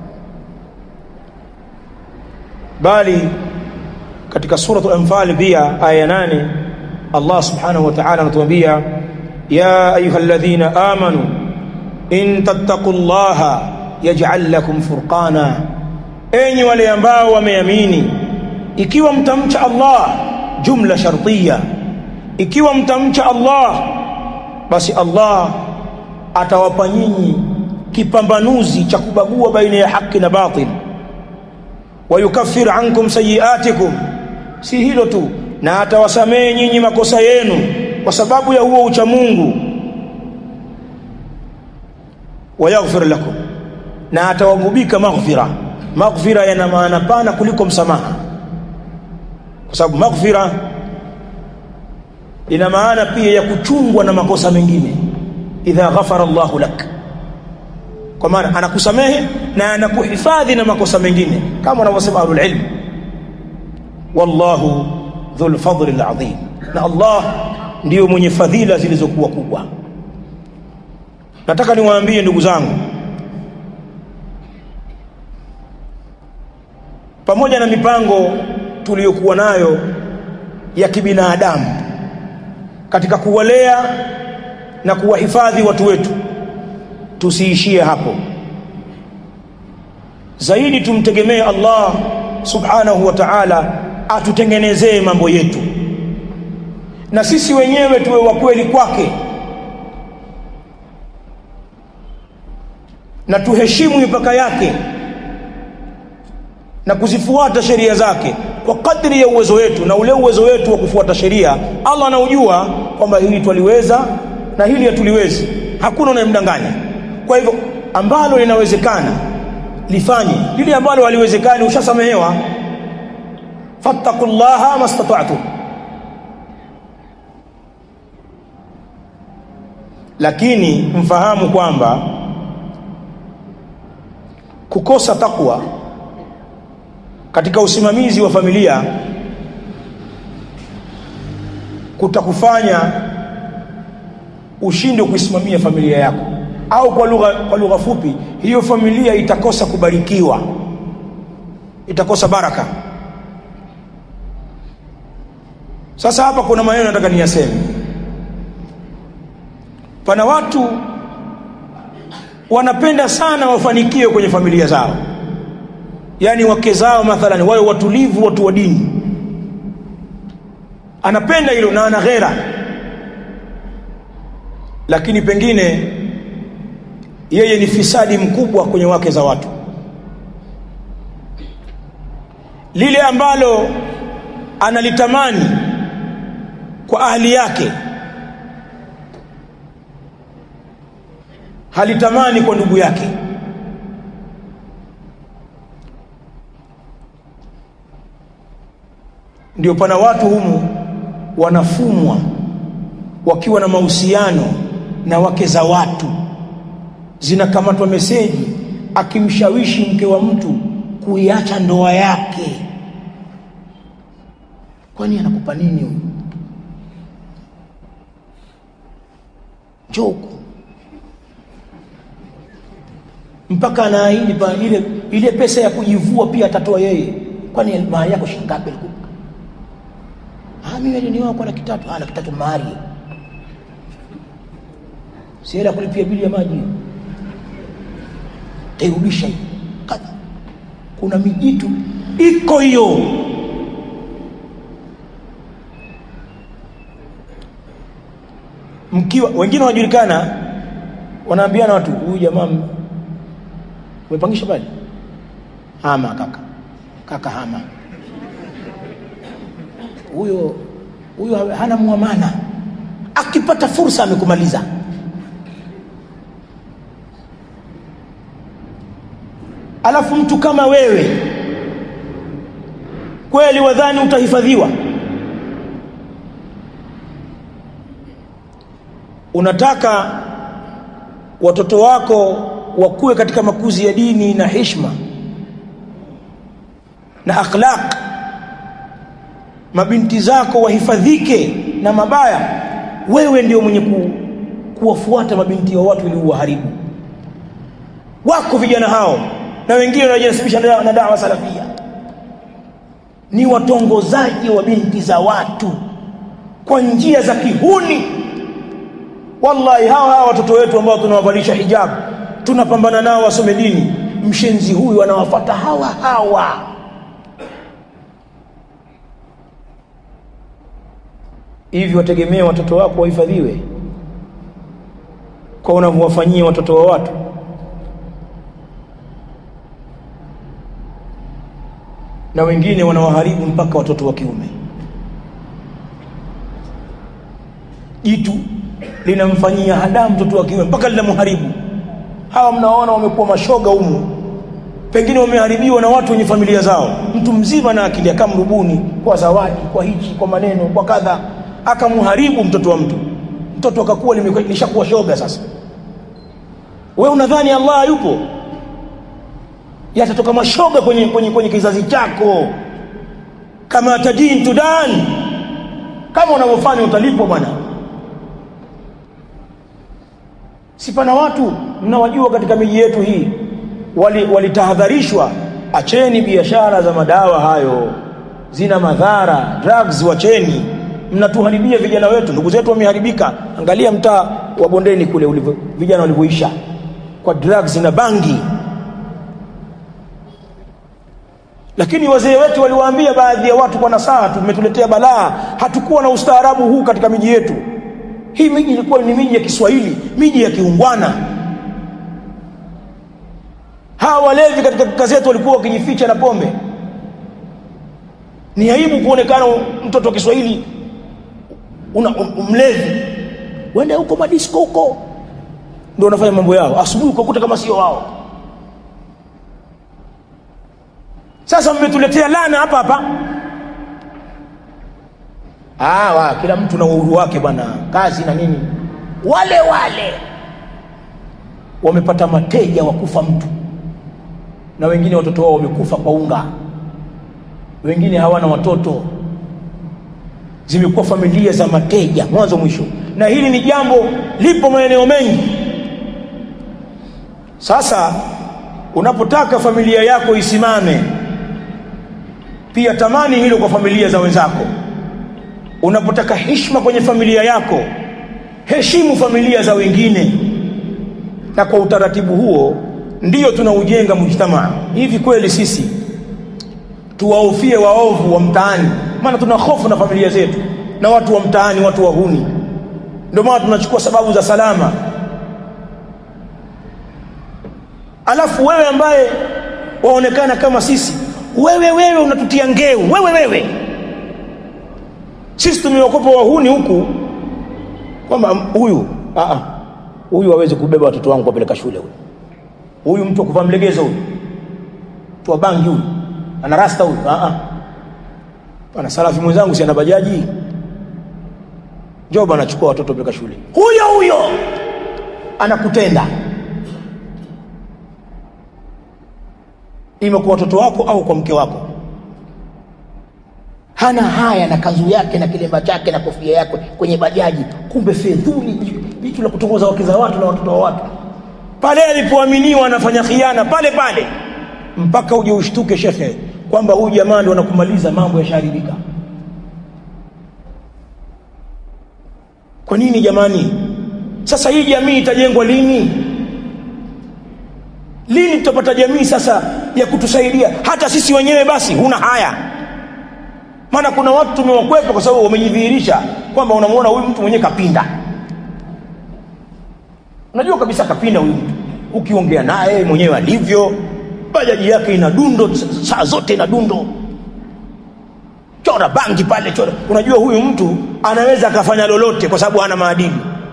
Bali katika suratul Anfal pia aya nane Allah subhanahu wa ta'ala anatuambia ya ayyuhalladhina amanu in tattaqullaha yaj'al lakum furqana enyi wale ambao wameamini, ikiwa mtamcha Allah, jumla shartiya, ikiwa mtamcha Allah basi Allah atawapa nyinyi kipambanuzi cha kubagua baina ya haki na batil. Wa yukaffir ankum sayiatikum, si hilo tu, na atawasamehe nyinyi makosa yenu kwa sababu ya huo ucha Mungu. Wa yaghfir lakum, na atawagubika maghfira. Maghfira yana maana pana kuliko msamaha, kwa sababu maghfira ina maana pia ya kuchungwa na makosa mengine. Idha ghafara Allahu lak, kwa maana anakusamehe na anakuhifadhi na makosa mengine, kama wanavyosema ahlul ilm, wallahu dhul fadli alazim, na Allah ndiyo mwenye fadhila zilizokuwa kubwa. Nataka niwaambie ndugu zangu, pamoja na mipango tuliyokuwa nayo ya kibinadamu katika kuwalea na kuwahifadhi watu wetu, tusiishie hapo. Zaidi tumtegemee Allah subhanahu wa ta'ala atutengenezee mambo yetu, na sisi wenyewe tuwe wa kweli kwake, na tuheshimu mipaka yake na kuzifuata sheria zake kwa kadri ya uwezo wetu. Na ule uwezo wetu wa kufuata sheria Allah anaujua kwamba hili twaliweza na hili hatuliwezi, hakuna unayemdanganya. Kwa hivyo ambalo linawezekana lifanye, lile ambalo haliwezekani ushasamehewa. fattaqullaha mastata'tum. Lakini mfahamu kwamba kukosa takwa katika usimamizi wa familia kutakufanya ushinde kuisimamia familia yako, au kwa lugha kwa lugha fupi, hiyo familia itakosa kubarikiwa, itakosa baraka. Sasa hapa kuna maneno nataka niyaseme. Pana watu wanapenda sana wafanikiwe kwenye familia zao, yani wake zao mathalan wao watulivu, watu wa dini, anapenda hilo na ana ghera. Lakini pengine yeye ni fisadi mkubwa kwenye wake za watu. Lile ambalo analitamani kwa ahli yake halitamani kwa ndugu yake. Ndio pana watu humu wanafumwa wakiwa na mahusiano na wake za watu, zinakamatwa meseji akimshawishi mke wa mtu kuiacha ndoa yake. Kwani anakupa nini huyu? Joko mpaka anaahidi pa ile ile pesa ya kujivua pia atatoa yeye. Kwani mahari yako shilingi ngapi? Ah, mimi ni wako na kitatu. Ah, na kitatu mahari. Si hela kulipia bili ya maji. Tairudisha hiyo. Kuna mijitu iko hiyo. Mkiwa wengine wanajulikana, wanaambiana watu, huyu jamaa umepangisha bali? Hama kaka. Kaka hama. Huyo huyo hana muamana. Akipata fursa amekumaliza. Alafu mtu kama wewe kweli wadhani utahifadhiwa? Unataka watoto wako wakue katika makuzi ya dini na heshima na akhlaq, mabinti zako wahifadhike na mabaya, wewe ndio mwenye ku, kuwafuata mabinti wa watu ili uwaharibu. Wako vijana hao na wengine wanajinasibisha na da'wa salafia, ni watongozaji wa binti za watu kwa njia za kihuni. Wallahi hawa hawa watoto wetu ambao tunawavalisha hijab, tunapambana nao wasome dini, mshenzi huyu anawafuata hawa hawa. Hivi wategemea watoto wako wahifadhiwe kwa unavyowafanyia watoto wa watu? Na wengine wanawaharibu mpaka watoto wa kiume. Jitu linamfanyia hadamu mtoto wa kiume mpaka linamharibu. Hawa mnaona wamekuwa mashoga humu, pengine wameharibiwa na watu wenye familia zao. Mtu mzima na akili akamrubuni kwa zawadi, kwa hichi, kwa maneno, kwa kadha, akamharibu mtoto wa mtu. Mtoto akakuwa limeshakuwa shoga sasa. Wewe unadhani Allah yupo? Yatatoka mashoga kwenye kwenye kwenye kizazi chako. Kama tadin tudan, kama unavyofanya utalipwa bwana. Sipana watu mnawajua katika miji yetu hii walitahadharishwa, wali acheni biashara za madawa hayo, zina madhara, drugs wacheni, mnatuharibia vijana wetu. Ndugu zetu wameharibika. Angalia mtaa wa Bondeni kule ulivyo vijana walivyoisha kwa drugs na bangi. Lakini wazee wetu waliwaambia baadhi ya watu kwa nasaha, tumetuletea balaa, hatukuwa na ustaarabu huu katika miji yetu. Hii miji ilikuwa ni miji ya Kiswahili, miji ya kiungwana. Hawa walevi katika gazeti walikuwa wakijificha na pombe. Ni aibu kuonekana mtoto wa Kiswahili una mlevi. Wende huko madisco huko ndio wanafanya mambo yao, asubuhi ukakuta kama sio wao. Sasa mmetuletea laana hapa hapa. Ah, wa kila mtu na uhuru wake bwana, kazi na nini. Wale wale wamepata mateja wa kufa mtu, na wengine watoto wao wamekufa kwa unga, wengine hawana watoto. Zimekuwa familia za mateja mwanzo mwisho, na hili ni jambo lipo maeneo mengi. Sasa unapotaka familia yako isimame, pia tamani hilo kwa familia za wenzako. Unapotaka heshima kwenye familia yako, heshimu familia za wengine. Na kwa utaratibu huo ndio tunaujenga mujtamaa. Hivi kweli sisi tuwaofie waovu wa mtaani? Maana tuna hofu na familia zetu na watu wa mtaani, watu wahuni. Ndio maana tunachukua sababu za salama. Alafu wewe ambaye waonekana kama sisi, wewe wewe unatutia ngeu, wewe wewe. Sisi tumewakopa wahuni huku kwamba huyu a a huyu hawezi kubeba watoto wangu kupeleka shule huyu. Huyu mtu kuvaa mlegezo huyu. Tu wa bangi huyu. Ana rasta huyu. A a. Bwana salafi mwenzangu si ana bajaji. Njoo bwana chukua watoto kupeleka shule. Huyo huyo anakutenda. Ima kwa watoto wako au kwa mke wako. Hana haya na kanzu yake na kilemba chake na kofia yake kwenye bajaji, kumbe fedhuli vitu la kutongoza wake za watu na watoto wa watu. Pale alipoaminiwa anafanya khiana pale pale, mpaka uje ushtuke shekhe kwamba huyu jamaa ndio anakumaliza, mambo yasharibika. Kwa nini jamani? Sasa hii jamii itajengwa lini? Lini tutapata jamii sasa ya kutusaidia hata sisi wenyewe? Basi huna haya. Maana kuna watu tumewakwepa kwa sababu wamejidhihirisha kwamba unamuona huyu mtu mwenyewe kapinda. Unajua kabisa kapinda huyu mtu. Ukiongea naye mwenyewe alivyo, bajaji yake ina dundo, saa zote ina dundo. Chora bangi pale chora. Unajua huyu mtu anaweza akafanya lolote kwa sababu hana maadili.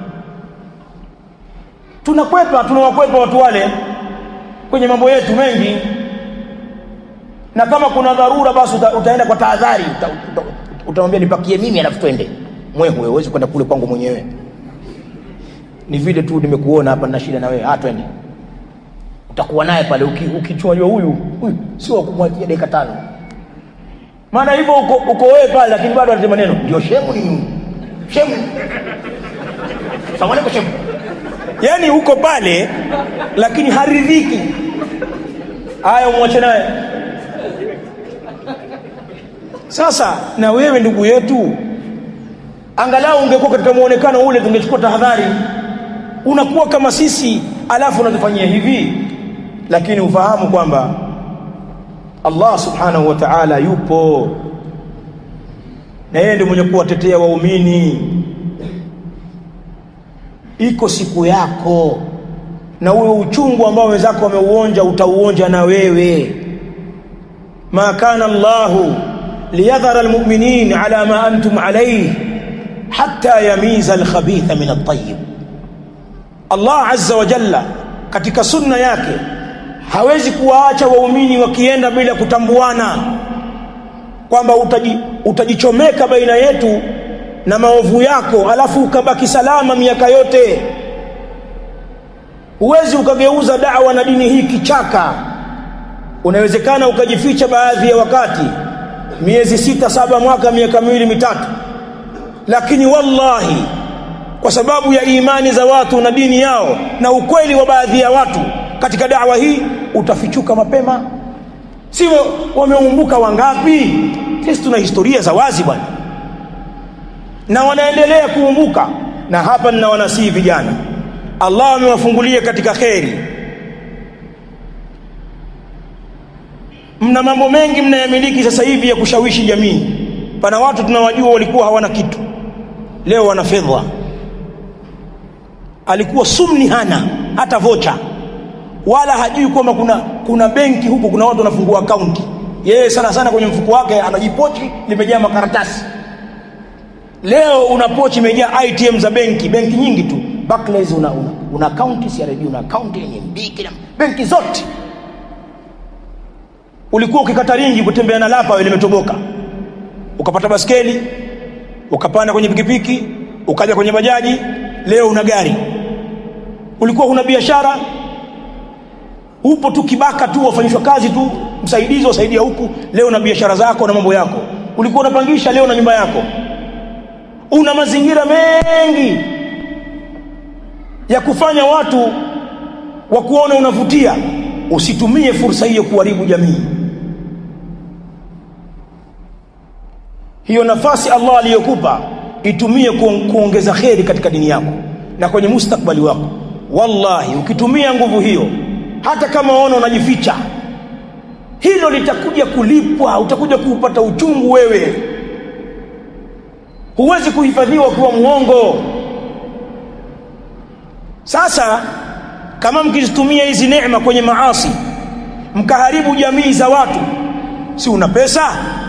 Tunakwepa, tunawakwepa watu wale kwenye mambo yetu mengi. Na kama kuna dharura basi uta, utaenda kwa tahadhari, uta, uta, utamwambia nipakie mimi alafu twende. Mwewe huwezi kwenda kule kwangu mwenyewe. Ni vile tu nimekuona hapa na shida na wewe, ah twende. Utakuwa naye pale ukichua huyu huyu sio kumwachia dakika tano. Maana hivyo uko uko wewe pale lakini bado anasema maneno. Ndio shemu ni nini? Shemu. Sawa niko shemu. Yaani uko pale lakini haridhiki. Haya umwache naye. Sasa na wewe ndugu yetu, angalau ungekuwa katika muonekano ule tungechukua tahadhari. Unakuwa kama sisi alafu unatufanyia hivi. lakini ufahamu kwamba Allah subhanahu wa ta'ala yupo na yeye ndiye mwenye kuwatetea waumini. Iko siku yako, na huo uchungu ambao wenzako wameuonja utauonja na wewe. Ma kana Allahu liyadhara almu'minin ala ma antum alayhi hatta yamiza alkhabitha min at-tayyib. Allah azza wa jalla katika sunna yake hawezi kuwaacha waumini wakienda bila kutambuana, kwamba utaji, utajichomeka baina yetu na maovu yako alafu ukabaki salama miaka yote. Huwezi ukageuza da'wa na dini hii kichaka. Unawezekana ukajificha baadhi ya wakati, miezi sita, saba, mwaka, miaka miwili, mitatu, lakini wallahi kwa sababu ya imani za watu na dini yao na ukweli wa baadhi ya watu katika da'wa hii utafichuka mapema. Sio wameumbuka wangapi? Sisi tuna historia za wazi bwana, na wanaendelea kuumbuka. Na hapa nina wanasihi vijana, Allah amewafungulia katika khairi. Mna mambo mengi mnayamiliki sasa hivi ya kushawishi jamii. Pana watu tunawajua walikuwa hawana kitu, leo wana fedha. Alikuwa sumni, hana hata vocha, wala hajui kwamba kuna kuna benki huko, kuna watu wanafungua akaunti. Yeye sana sana kwenye mfuko wake anajipochi limejaa makaratasi. Leo una pochi imejaa I T M za benki, benki nyingi tu. Barclays una una, una account, C R D una account, N M B, kila benki zote. Ulikuwa ukikata ringi kutembea na lapa ile imetoboka, ukapata baskeli, ukapanda kwenye pikipiki, ukaja kwenye bajaji, leo una gari. Ulikuwa una biashara, upo tu kibaka tu, wafanyishwa kazi tu, msaidizi wasaidia huku, leo na biashara zako na mambo yako. Ulikuwa unapangisha, leo na nyumba yako. Una mazingira mengi ya kufanya watu wa kuona unavutia. Usitumie fursa hiyo kuharibu jamii. Hiyo nafasi Allah aliyokupa itumie kuongeza khairi katika dini yako na kwenye mustakbali wako. Wallahi ukitumia nguvu hiyo, hata kama waona unajificha, hilo litakuja kulipwa, utakuja kupata uchungu wewe. Huwezi kuhifadhiwa kuwa muongo. Sasa kama mkizitumia hizi neema kwenye maasi, mkaharibu jamii za watu, si una pesa?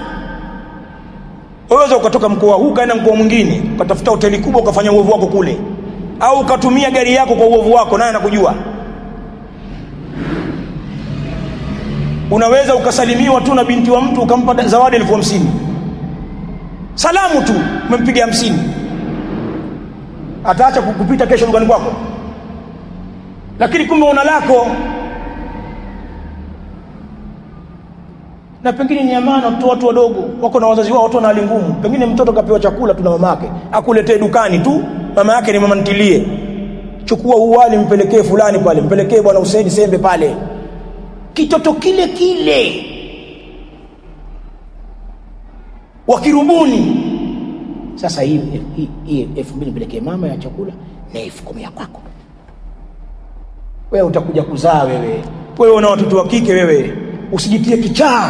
Unaweza ukatoka mkoa huu kaenda mkoa mwingine, ukatafuta hoteli kubwa ukafanya uovu wako kule, au ukatumia gari yako kwa uovu wako, naye anakujua. Unaweza ukasalimiwa tu na binti wa mtu ukampa zawadi elfu hamsini. Salamu tu umempiga hamsini. Ataacha kukupita kesho dukani kwako. Lakini kumbe una lako. Na pengine ni amana tu, watu wadogo wako na wazazi wao, watu wana hali ngumu. Pengine mtoto kapewa chakula tu na mamake, akuletee dukani tu, mama yake ni mama ntilie. Chukua uwali mpelekee fulani pale, mpelekee bwana Hussein Sembe pale. Kitoto kile kile wakirubuni. Sasa hivi hii elfu mbili mpelekee mama ya chakula na elfu kumi ya kwako. Wewe utakuja kuzaa wewe. Wewe una watoto wa kike wewe. Usijitie kichaa.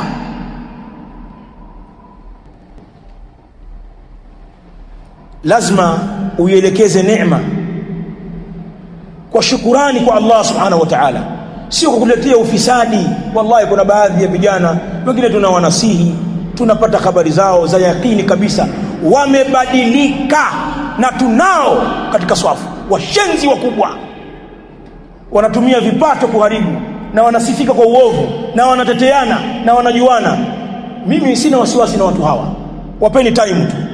Lazima uielekeze neema kwa shukurani kwa Allah subhanahu wa ta'ala, sio kukuletea ufisadi. Wallahi kuna baadhi ya vijana wengine tunawanasihi, tunapata habari zao za yakini kabisa wamebadilika, na tunao katika swafu washenzi wakubwa, wanatumia vipato kuharibu, na wanasifika kwa uovu, na wanateteana, na wanajuana. Mimi sina wasiwasi na watu hawa, wapeni time tu.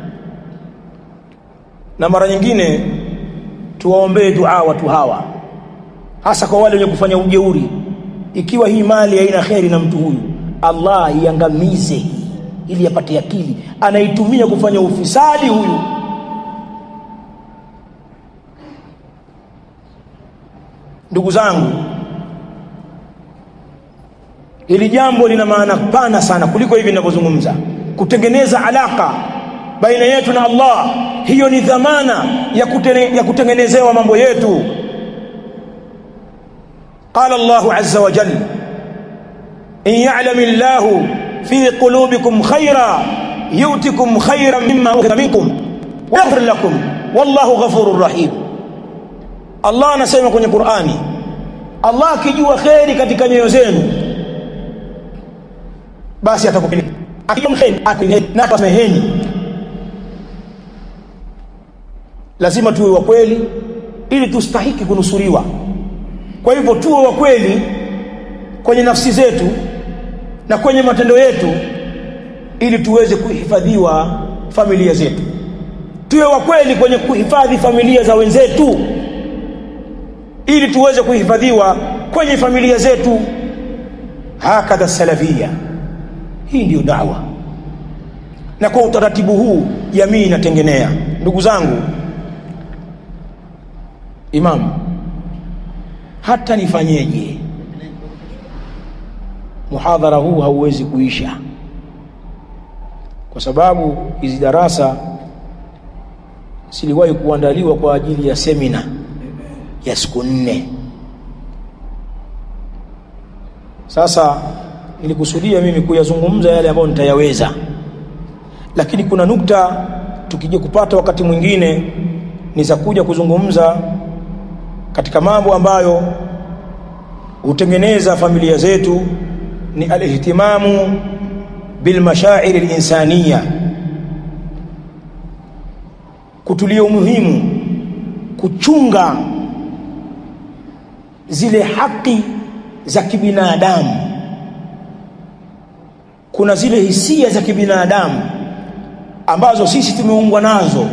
Na mara nyingine tuwaombee dua watu hawa, hasa kwa wale wenye kufanya ujeuri. Ikiwa hii mali haina khairi na mtu huyu, Allah iangamize ili apate akili. Anaitumia kufanya ufisadi huyu. Ndugu zangu, hili jambo lina maana pana sana kuliko hivi ninavyozungumza. Kutengeneza alaka baina yetu na Allah, hiyo ni dhamana ya, kutene, ya kutengenezewa mambo yetu. qala Allahu azza wa jalla in ya'lam Allahu fi qulubikum khayra yu'tikum khayran mimma ukhidha minkum wa yaghfir lakum wallahu ghafurur rahim. Allah anasema kwenye Qur'ani, Allah akijua khairi katika nyoyo zenu basi atakupeni akijua khairi akupeni na atameheni. Lazima tuwe wa kweli ili tustahiki kunusuriwa. Kwa hivyo tuwe wa kweli kwenye nafsi zetu na kwenye matendo yetu ili tuweze kuhifadhiwa familia zetu. Tuwe wa kweli kwenye kuhifadhi familia za wenzetu ili tuweze kuhifadhiwa kwenye familia zetu. Hakadha salafia, hii ndio da'wa, na kwa utaratibu huu jamii inatengenea. Ndugu zangu, Imam, hata nifanyeje muhadhara huu hauwezi kuisha, kwa sababu hizi darasa siliwahi kuandaliwa kwa ajili ya semina ya siku nne. Sasa nilikusudia mimi kuyazungumza yale ambayo nitayaweza, lakini kuna nukta tukija kupata wakati mwingine niza kuja kuzungumza katika mambo ambayo hutengeneza familia zetu. Ni al-ihtimamu bil mashaa'ir al-insaniyya, kutulia umuhimu kuchunga zile haki za kibinadamu. Kuna zile hisia za kibinadamu ambazo sisi tumeungwa nazo.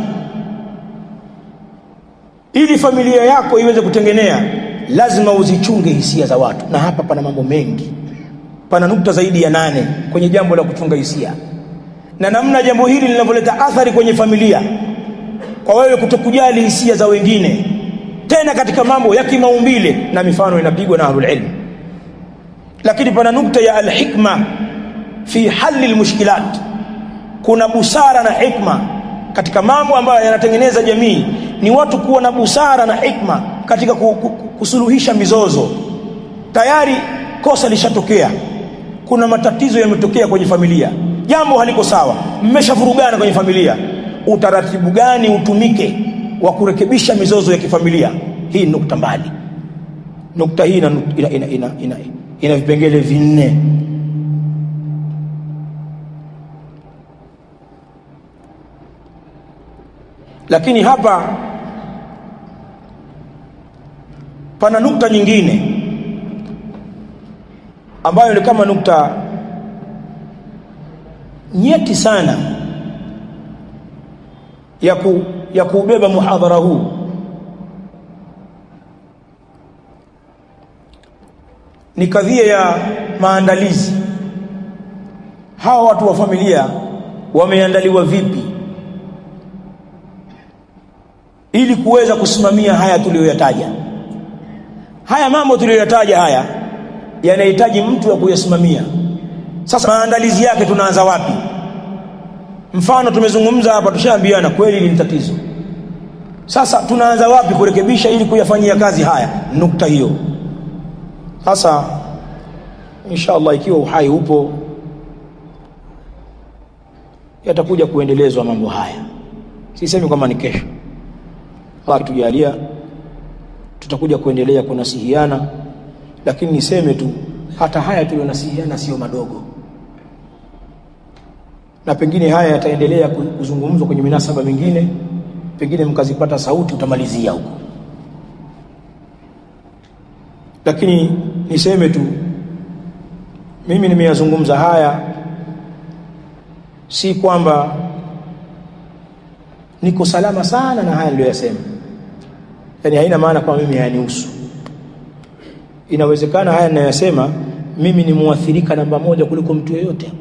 Ili familia yako iweze kutengenea, lazima uzichunge hisia za watu. Na hapa pana mambo mengi, pana nukta zaidi ya nane kwenye jambo la kuchunga hisia, na namna jambo hili linavyoleta athari kwenye familia kwa wewe kutokujali hisia za wengine, tena katika mambo ya kimaumbile, na mifano inapigwa na ahlul ilm. Lakini pana nukta ya alhikma fi halli almushkilat. Kuna busara na hikma katika mambo ambayo yanatengeneza jamii. Ni watu kuwa na busara na hikma katika kusuluhisha mizozo. Tayari kosa lishatokea, kuna matatizo yametokea kwenye familia, jambo haliko sawa, mmeshavurugana kwenye familia. Utaratibu gani utumike wa kurekebisha mizozo ya kifamilia? Hii nukta mbali. Nukta hii ina ina ina ina, ina, ina vipengele vinne. Lakini hapa pana nukta nyingine ambayo ni kama nukta nyeti sana ya ku, ya kubeba muhadhara huu. Ni kadhia ya maandalizi. Hawa watu wa familia wameandaliwa vipi ili kuweza kusimamia haya tuliyoyataja? Haya mambo tuliyoyataja haya yanahitaji mtu wa kuyasimamia. Sasa maandalizi yake tunaanza wapi? Mfano tumezungumza hapa, tushaambiana kweli ni tatizo. Sasa tunaanza wapi kurekebisha ili kuyafanyia kazi haya? Nukta hiyo. Sasa inshallah, ikiwa uhai upo, yatakuja kuendelezwa mambo haya. Sisemi kwamba ni kesho, Allah tujalia tutakuja kuendelea kunasihiana, lakini niseme tu hata haya tulionasihiana sio madogo, na pengine haya yataendelea kuzungumzwa kwenye minasaba mingine, pengine mkazipata sauti utamalizia huko. Lakini niseme tu mimi nimeyazungumza haya si kwamba niko salama sana na haya niliyosema, yani haina maana kwa mimi hayanihusu. Inawezekana haya ninayosema mimi ni muathirika namba moja kuliko mtu yeyote.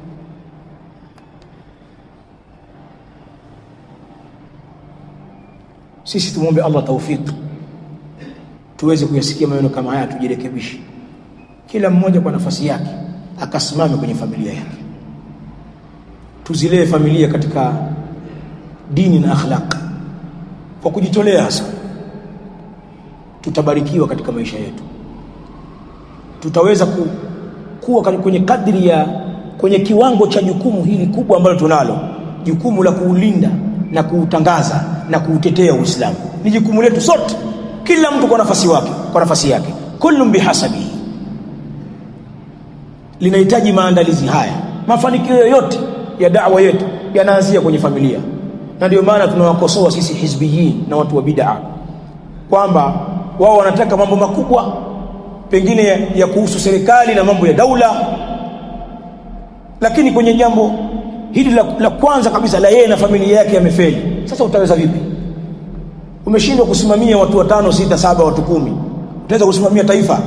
Sisi tumuombe Allah tawfik tuweze kuyasikia maneno kama haya, tujirekebishe, kila mmoja kwa nafasi yake akasimame kwenye familia yake. Tuzilee familia katika dini na akhlaq kwa kujitolea, hasa tutabarikiwa katika maisha yetu. tutaweza ku, kuwa kwenye kadri ya kwenye kiwango cha jukumu hili kubwa ambalo tunalo, jukumu la kuulinda na kuutangaza na kuutetea Uislamu. Ni jukumu letu sote, kila mtu kwa nafasi yake, kwa nafasi yake, kullum bihasabihi. Linahitaji maandalizi haya. Mafanikio yote ya da'wa yetu yanaanzia kwenye familia, na ndio maana tunawakosoa sisi hizbiyin na watu wa bid'a kwamba wao wanataka mambo makubwa pengine ya, ya kuhusu serikali na mambo ya daula, lakini kwenye jambo hili la, la kwanza kabisa la yeye na familia yake yamefeli. Sasa utaweza vipi? Umeshindwa kusimamia watu watano, sita, saba, watu kumi. Utaweza kusimamia taifa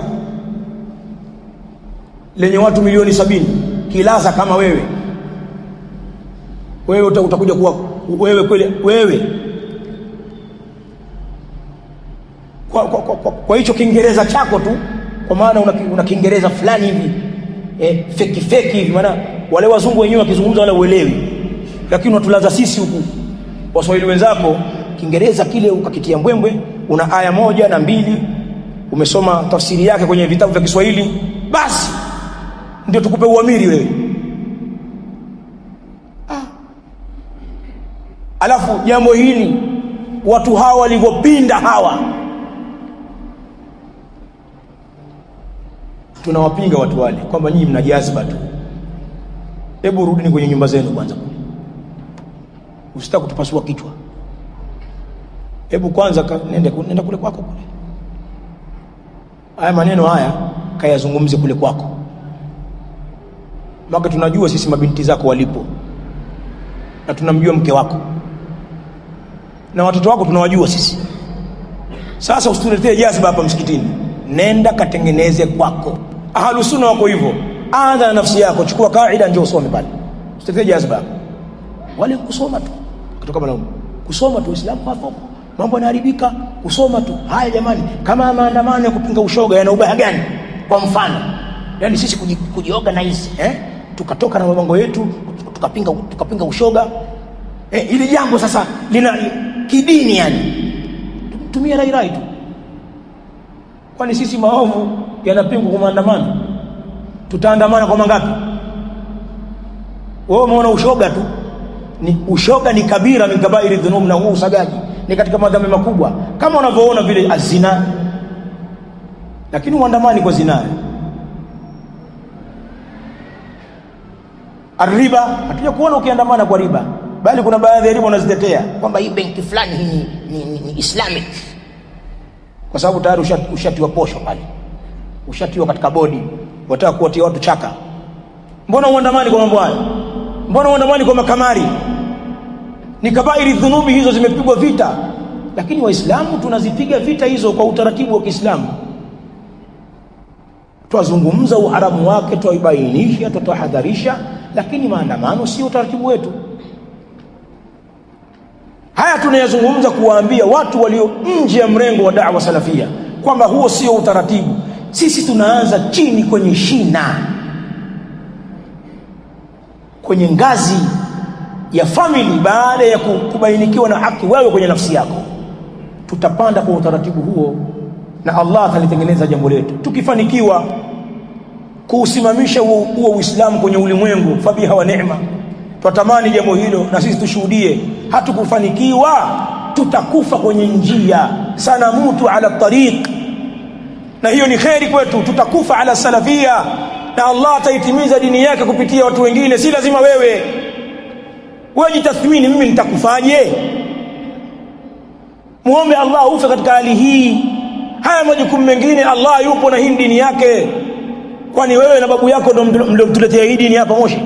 lenye watu milioni sabini kilaza kama wewe? Wewe utakuja kuwa wewe kweli wewe kwa kwa kwa, kwa hicho Kiingereza chako tu, kwa maana una, una Kiingereza fulani hivi eh feki feki hivi, maana wale wazungu wenyewe wakizungumza wala uelewi, lakini unatulaza sisi huku Waswahili wenzako Kiingereza kile ukakitia mbwembwe, una aya moja na mbili umesoma tafsiri yake kwenye vitabu vya Kiswahili, basi ndio tukupe uamiri wewe. Ah. Alafu jambo hili watu hawa walivyopinda hawa, tunawapinga watu wale kwamba nyinyi mna jazba tu. Hebu rudini kwenye nyumba zenu kwanza. Usitaka kutupasua kichwa. Hebu kwanza nenda nenda kule kwako kule. Haya maneno haya kayazungumze kule kwako. Maka tunajua sisi mabinti zako walipo, na tunamjua mke wako na watoto wako tunawajua sisi. Sasa usituletee jazba hapa msikitini. Nenda katengeneze kwako. Ahlus sunna wako hivyo. Anza na nafsi yako, chukua kaida njoo usome pale. Usituletee jazba. Wale kusoma tu. Kutoka bana kusoma tu, Uislamu hapo. Mambo yanaharibika, kusoma tu. Haya jamani, kama maandamano ya kupinga ushoga yana ubaya gani? Kwa mfano, yani sisi kujiorganize eh tukatoka na mabango yetu tukapinga tukapinga ushoga eh, ili jambo sasa lina kidini, yani tumia rai rai tu. Kwani sisi maovu yanapingwa kwa maandamano? Tutaandamana kwa mangapi? Wewe umeona ushoga tu ni ushoga ni kabira min kabairi dhunub, na huu usagaji ni katika madhambi makubwa kama unavyoona vile azina, lakini uandamani kwa zina. Riba hatuja kuona ukiandamana kwa riba, bali kuna baadhi ya riba unazitetea kwamba hii benki fulani hii ni, ni, ni Islamic, kwa sababu tayari ushatiwa ushati posho pale, ushatiwa katika bodi, wataka kuwatia watu chaka. Mbona uandamani kwa mambo haya? Mbona uandamani kwa makamari? Ni kabairi dhunubi, hizo zimepigwa vita, lakini waislamu tunazipiga vita hizo kwa utaratibu wa Kiislamu. Tuazungumza uharamu wake, tuibainisha, tutahadharisha, lakini maandamano sio utaratibu wetu. Haya tunayazungumza kuwaambia watu walio nje ya mrengo wa da'wa salafia kwamba huo sio utaratibu. Sisi tunaanza chini kwenye shina, kwenye ngazi ya family. Baada ya kubainikiwa na haki wewe kwenye nafsi yako, tutapanda kwa utaratibu huo na Allah atalitengeneza jambo letu. Tukifanikiwa kuusimamisha huo Uislamu kwenye ulimwengu, fabiha wa neema, tutamani jambo hilo na sisi tushuhudie. Hatukufanikiwa, tutakufa kwenye njia, sana mutu ala tariq, na hiyo ni khairi kwetu. Tutakufa ala salafia, na Allah ataitimiza dini yake kupitia watu wengine. Si lazima wewe wewe jitathmini, mimi nitakufaje? Muombe Allah ufe katika hali hii. Haya majukumu mengine Allah yupo na hii dini yake. Kwani wewe na babu yako ndio mliotuletea hii dini hapa Moshi?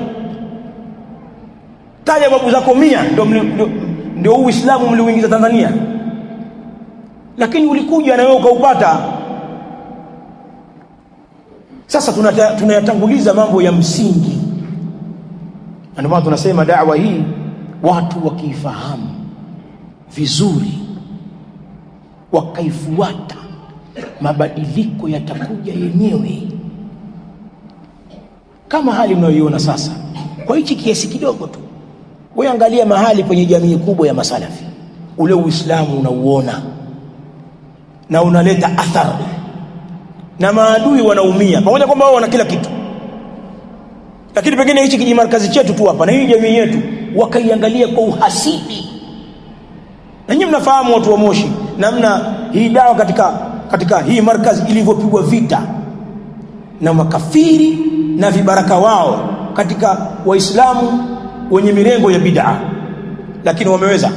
Taja babu zako mia ndio ndio Uislamu mliuingiza Tanzania, lakini ulikuja na wewe ukaupata. Sasa tunayatanguliza mambo ya msingi. Ndio maana tunasema da'wa hii watu wakifahamu vizuri, wakaifuata, mabadiliko yatakuja yenyewe, kama hali mnayoiona sasa. Kwa hichi kiasi kidogo tu, wewe angalia mahali kwenye jamii kubwa ya masalafi, ule Uislamu unauona na unaleta athari. na maadui wanaumia, pamoja kwamba wao wana kila kitu, lakini pengine hichi kijimarkazi chetu tu hapa na hii jamii yetu wakaiangalia kwa uhasidi. Na nyinyi mnafahamu watu wa Moshi namna hii dawa katika katika hii markazi ilivyopigwa vita na makafiri na vibaraka wao katika Waislamu wenye mirengo ya bid'a, lakini wameweza.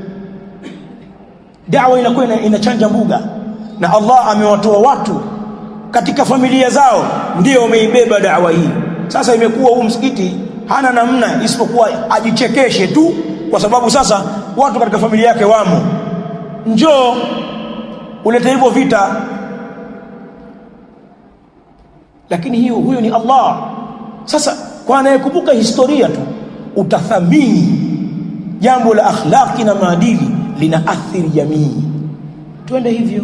Dawa inakuwa inachanja mbuga, na Allah amewatoa watu katika familia zao ndio wameibeba dawa hii. Sasa imekuwa huu msikiti hana namna isipokuwa ajichekeshe tu, kwa sababu sasa watu katika familia yake wamo. Njoo ulete hivyo vita, lakini hiyo huyo ni Allah. Sasa kwa anayekumbuka historia tu utathamini jambo la akhlaqi na maadili linaathiri jamii. Twende hivyo.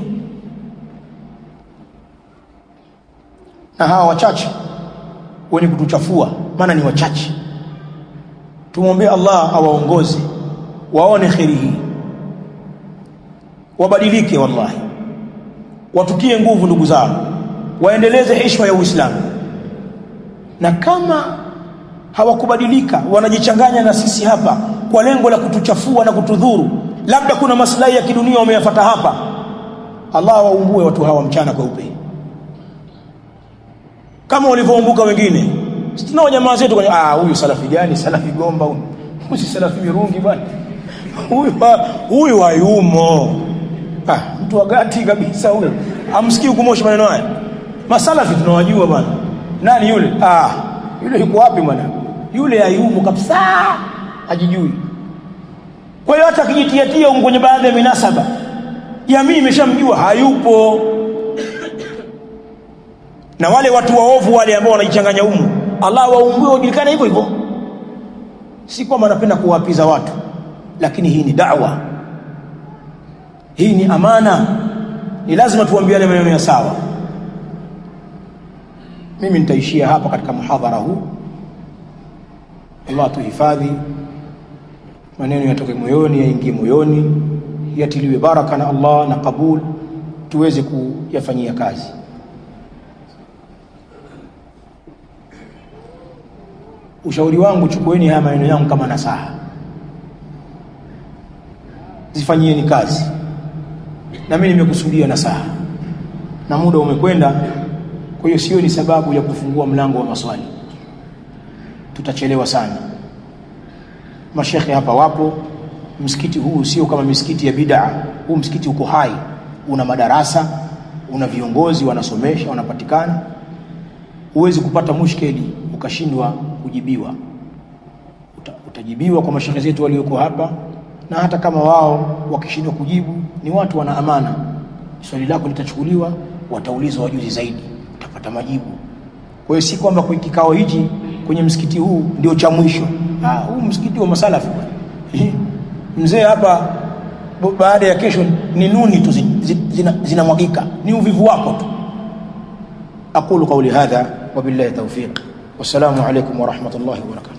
Na hawa wachache wenye kutuchafua, maana ni wachache, tumwombe Allah awaongoze waone kheri hii, wabadilike, wallahi watukie nguvu ndugu zao, waendeleze heshima ya Uislamu. Na kama hawakubadilika wanajichanganya na sisi hapa kwa lengo la kutuchafua na kutudhuru, labda kuna maslahi ya kidunia wameyafuata hapa, Allah waumbue watu hawa mchana kweupe kama walivyoumbuka wengine. Tunao jamaa zetu kwenye ah huyu salafi gani, salafi Gomba huyu, huyu salafi Mirungi bwana, huyu huyu hayumo. Ah, mtu agati kabisa huyo, amsikii kumoshi maneno haya. Masalafi tunawajua bwana. Nani yule? Ah, yule yuko wapi bwana? Yule hayumo kabisa, hajijui. Kwa hiyo hata kijitiatia kwenye baadhi ya minasaba ya mimi nimeshamjua hayupo. Na wale watu waovu wale ambao wanajichanganya humu, Allah waumbue wajulikane hivyo hivyo. Si kwamba napenda kuwapiza watu, lakini hii ni da'wa, hii ni amana, ni lazima tuambiane maneno ya sawa. Mimi nitaishia hapa katika muhadhara huu. Allah tuhifadhi, maneno yatoke moyoni yaingie moyoni, yatiliwe baraka na Allah na kabul, tuweze kuyafanyia kazi. Ushauri wangu, chukueni haya maneno yangu kama nasaha, zifanyieni kazi. Na mimi nimekusudia nasaha, na muda umekwenda, kwa hiyo sio ni sababu ya kufungua mlango wa maswali, tutachelewa sana. Mashekhe hapa wapo, msikiti huu sio kama misikiti ya bid'a. Huu msikiti uko hai, una madarasa, una viongozi wanasomesha, wanapatikana. Huwezi kupata mushkeli ukashindwa kujibiwa. Uta, utajibiwa kwa mashekhe zetu walioko hapa, na hata kama wao wakishindwa kujibu, ni watu wana amana, swali lako litachukuliwa, wataulizwa wajuzi zaidi, utapata majibu. Kwa hiyo si kwamba kwa kikao hichi kwenye msikiti huu ndio cha mwisho. Ah, huu msikiti wa masalafi mzee hapa baada ya kesho ni nuni tu zinamwagika, zina ni uvivu wako tu. Aqulu qawli hadha wa billahi tawfiq. Wassalamu alaykum wa rahmatullahi wa barakatuh.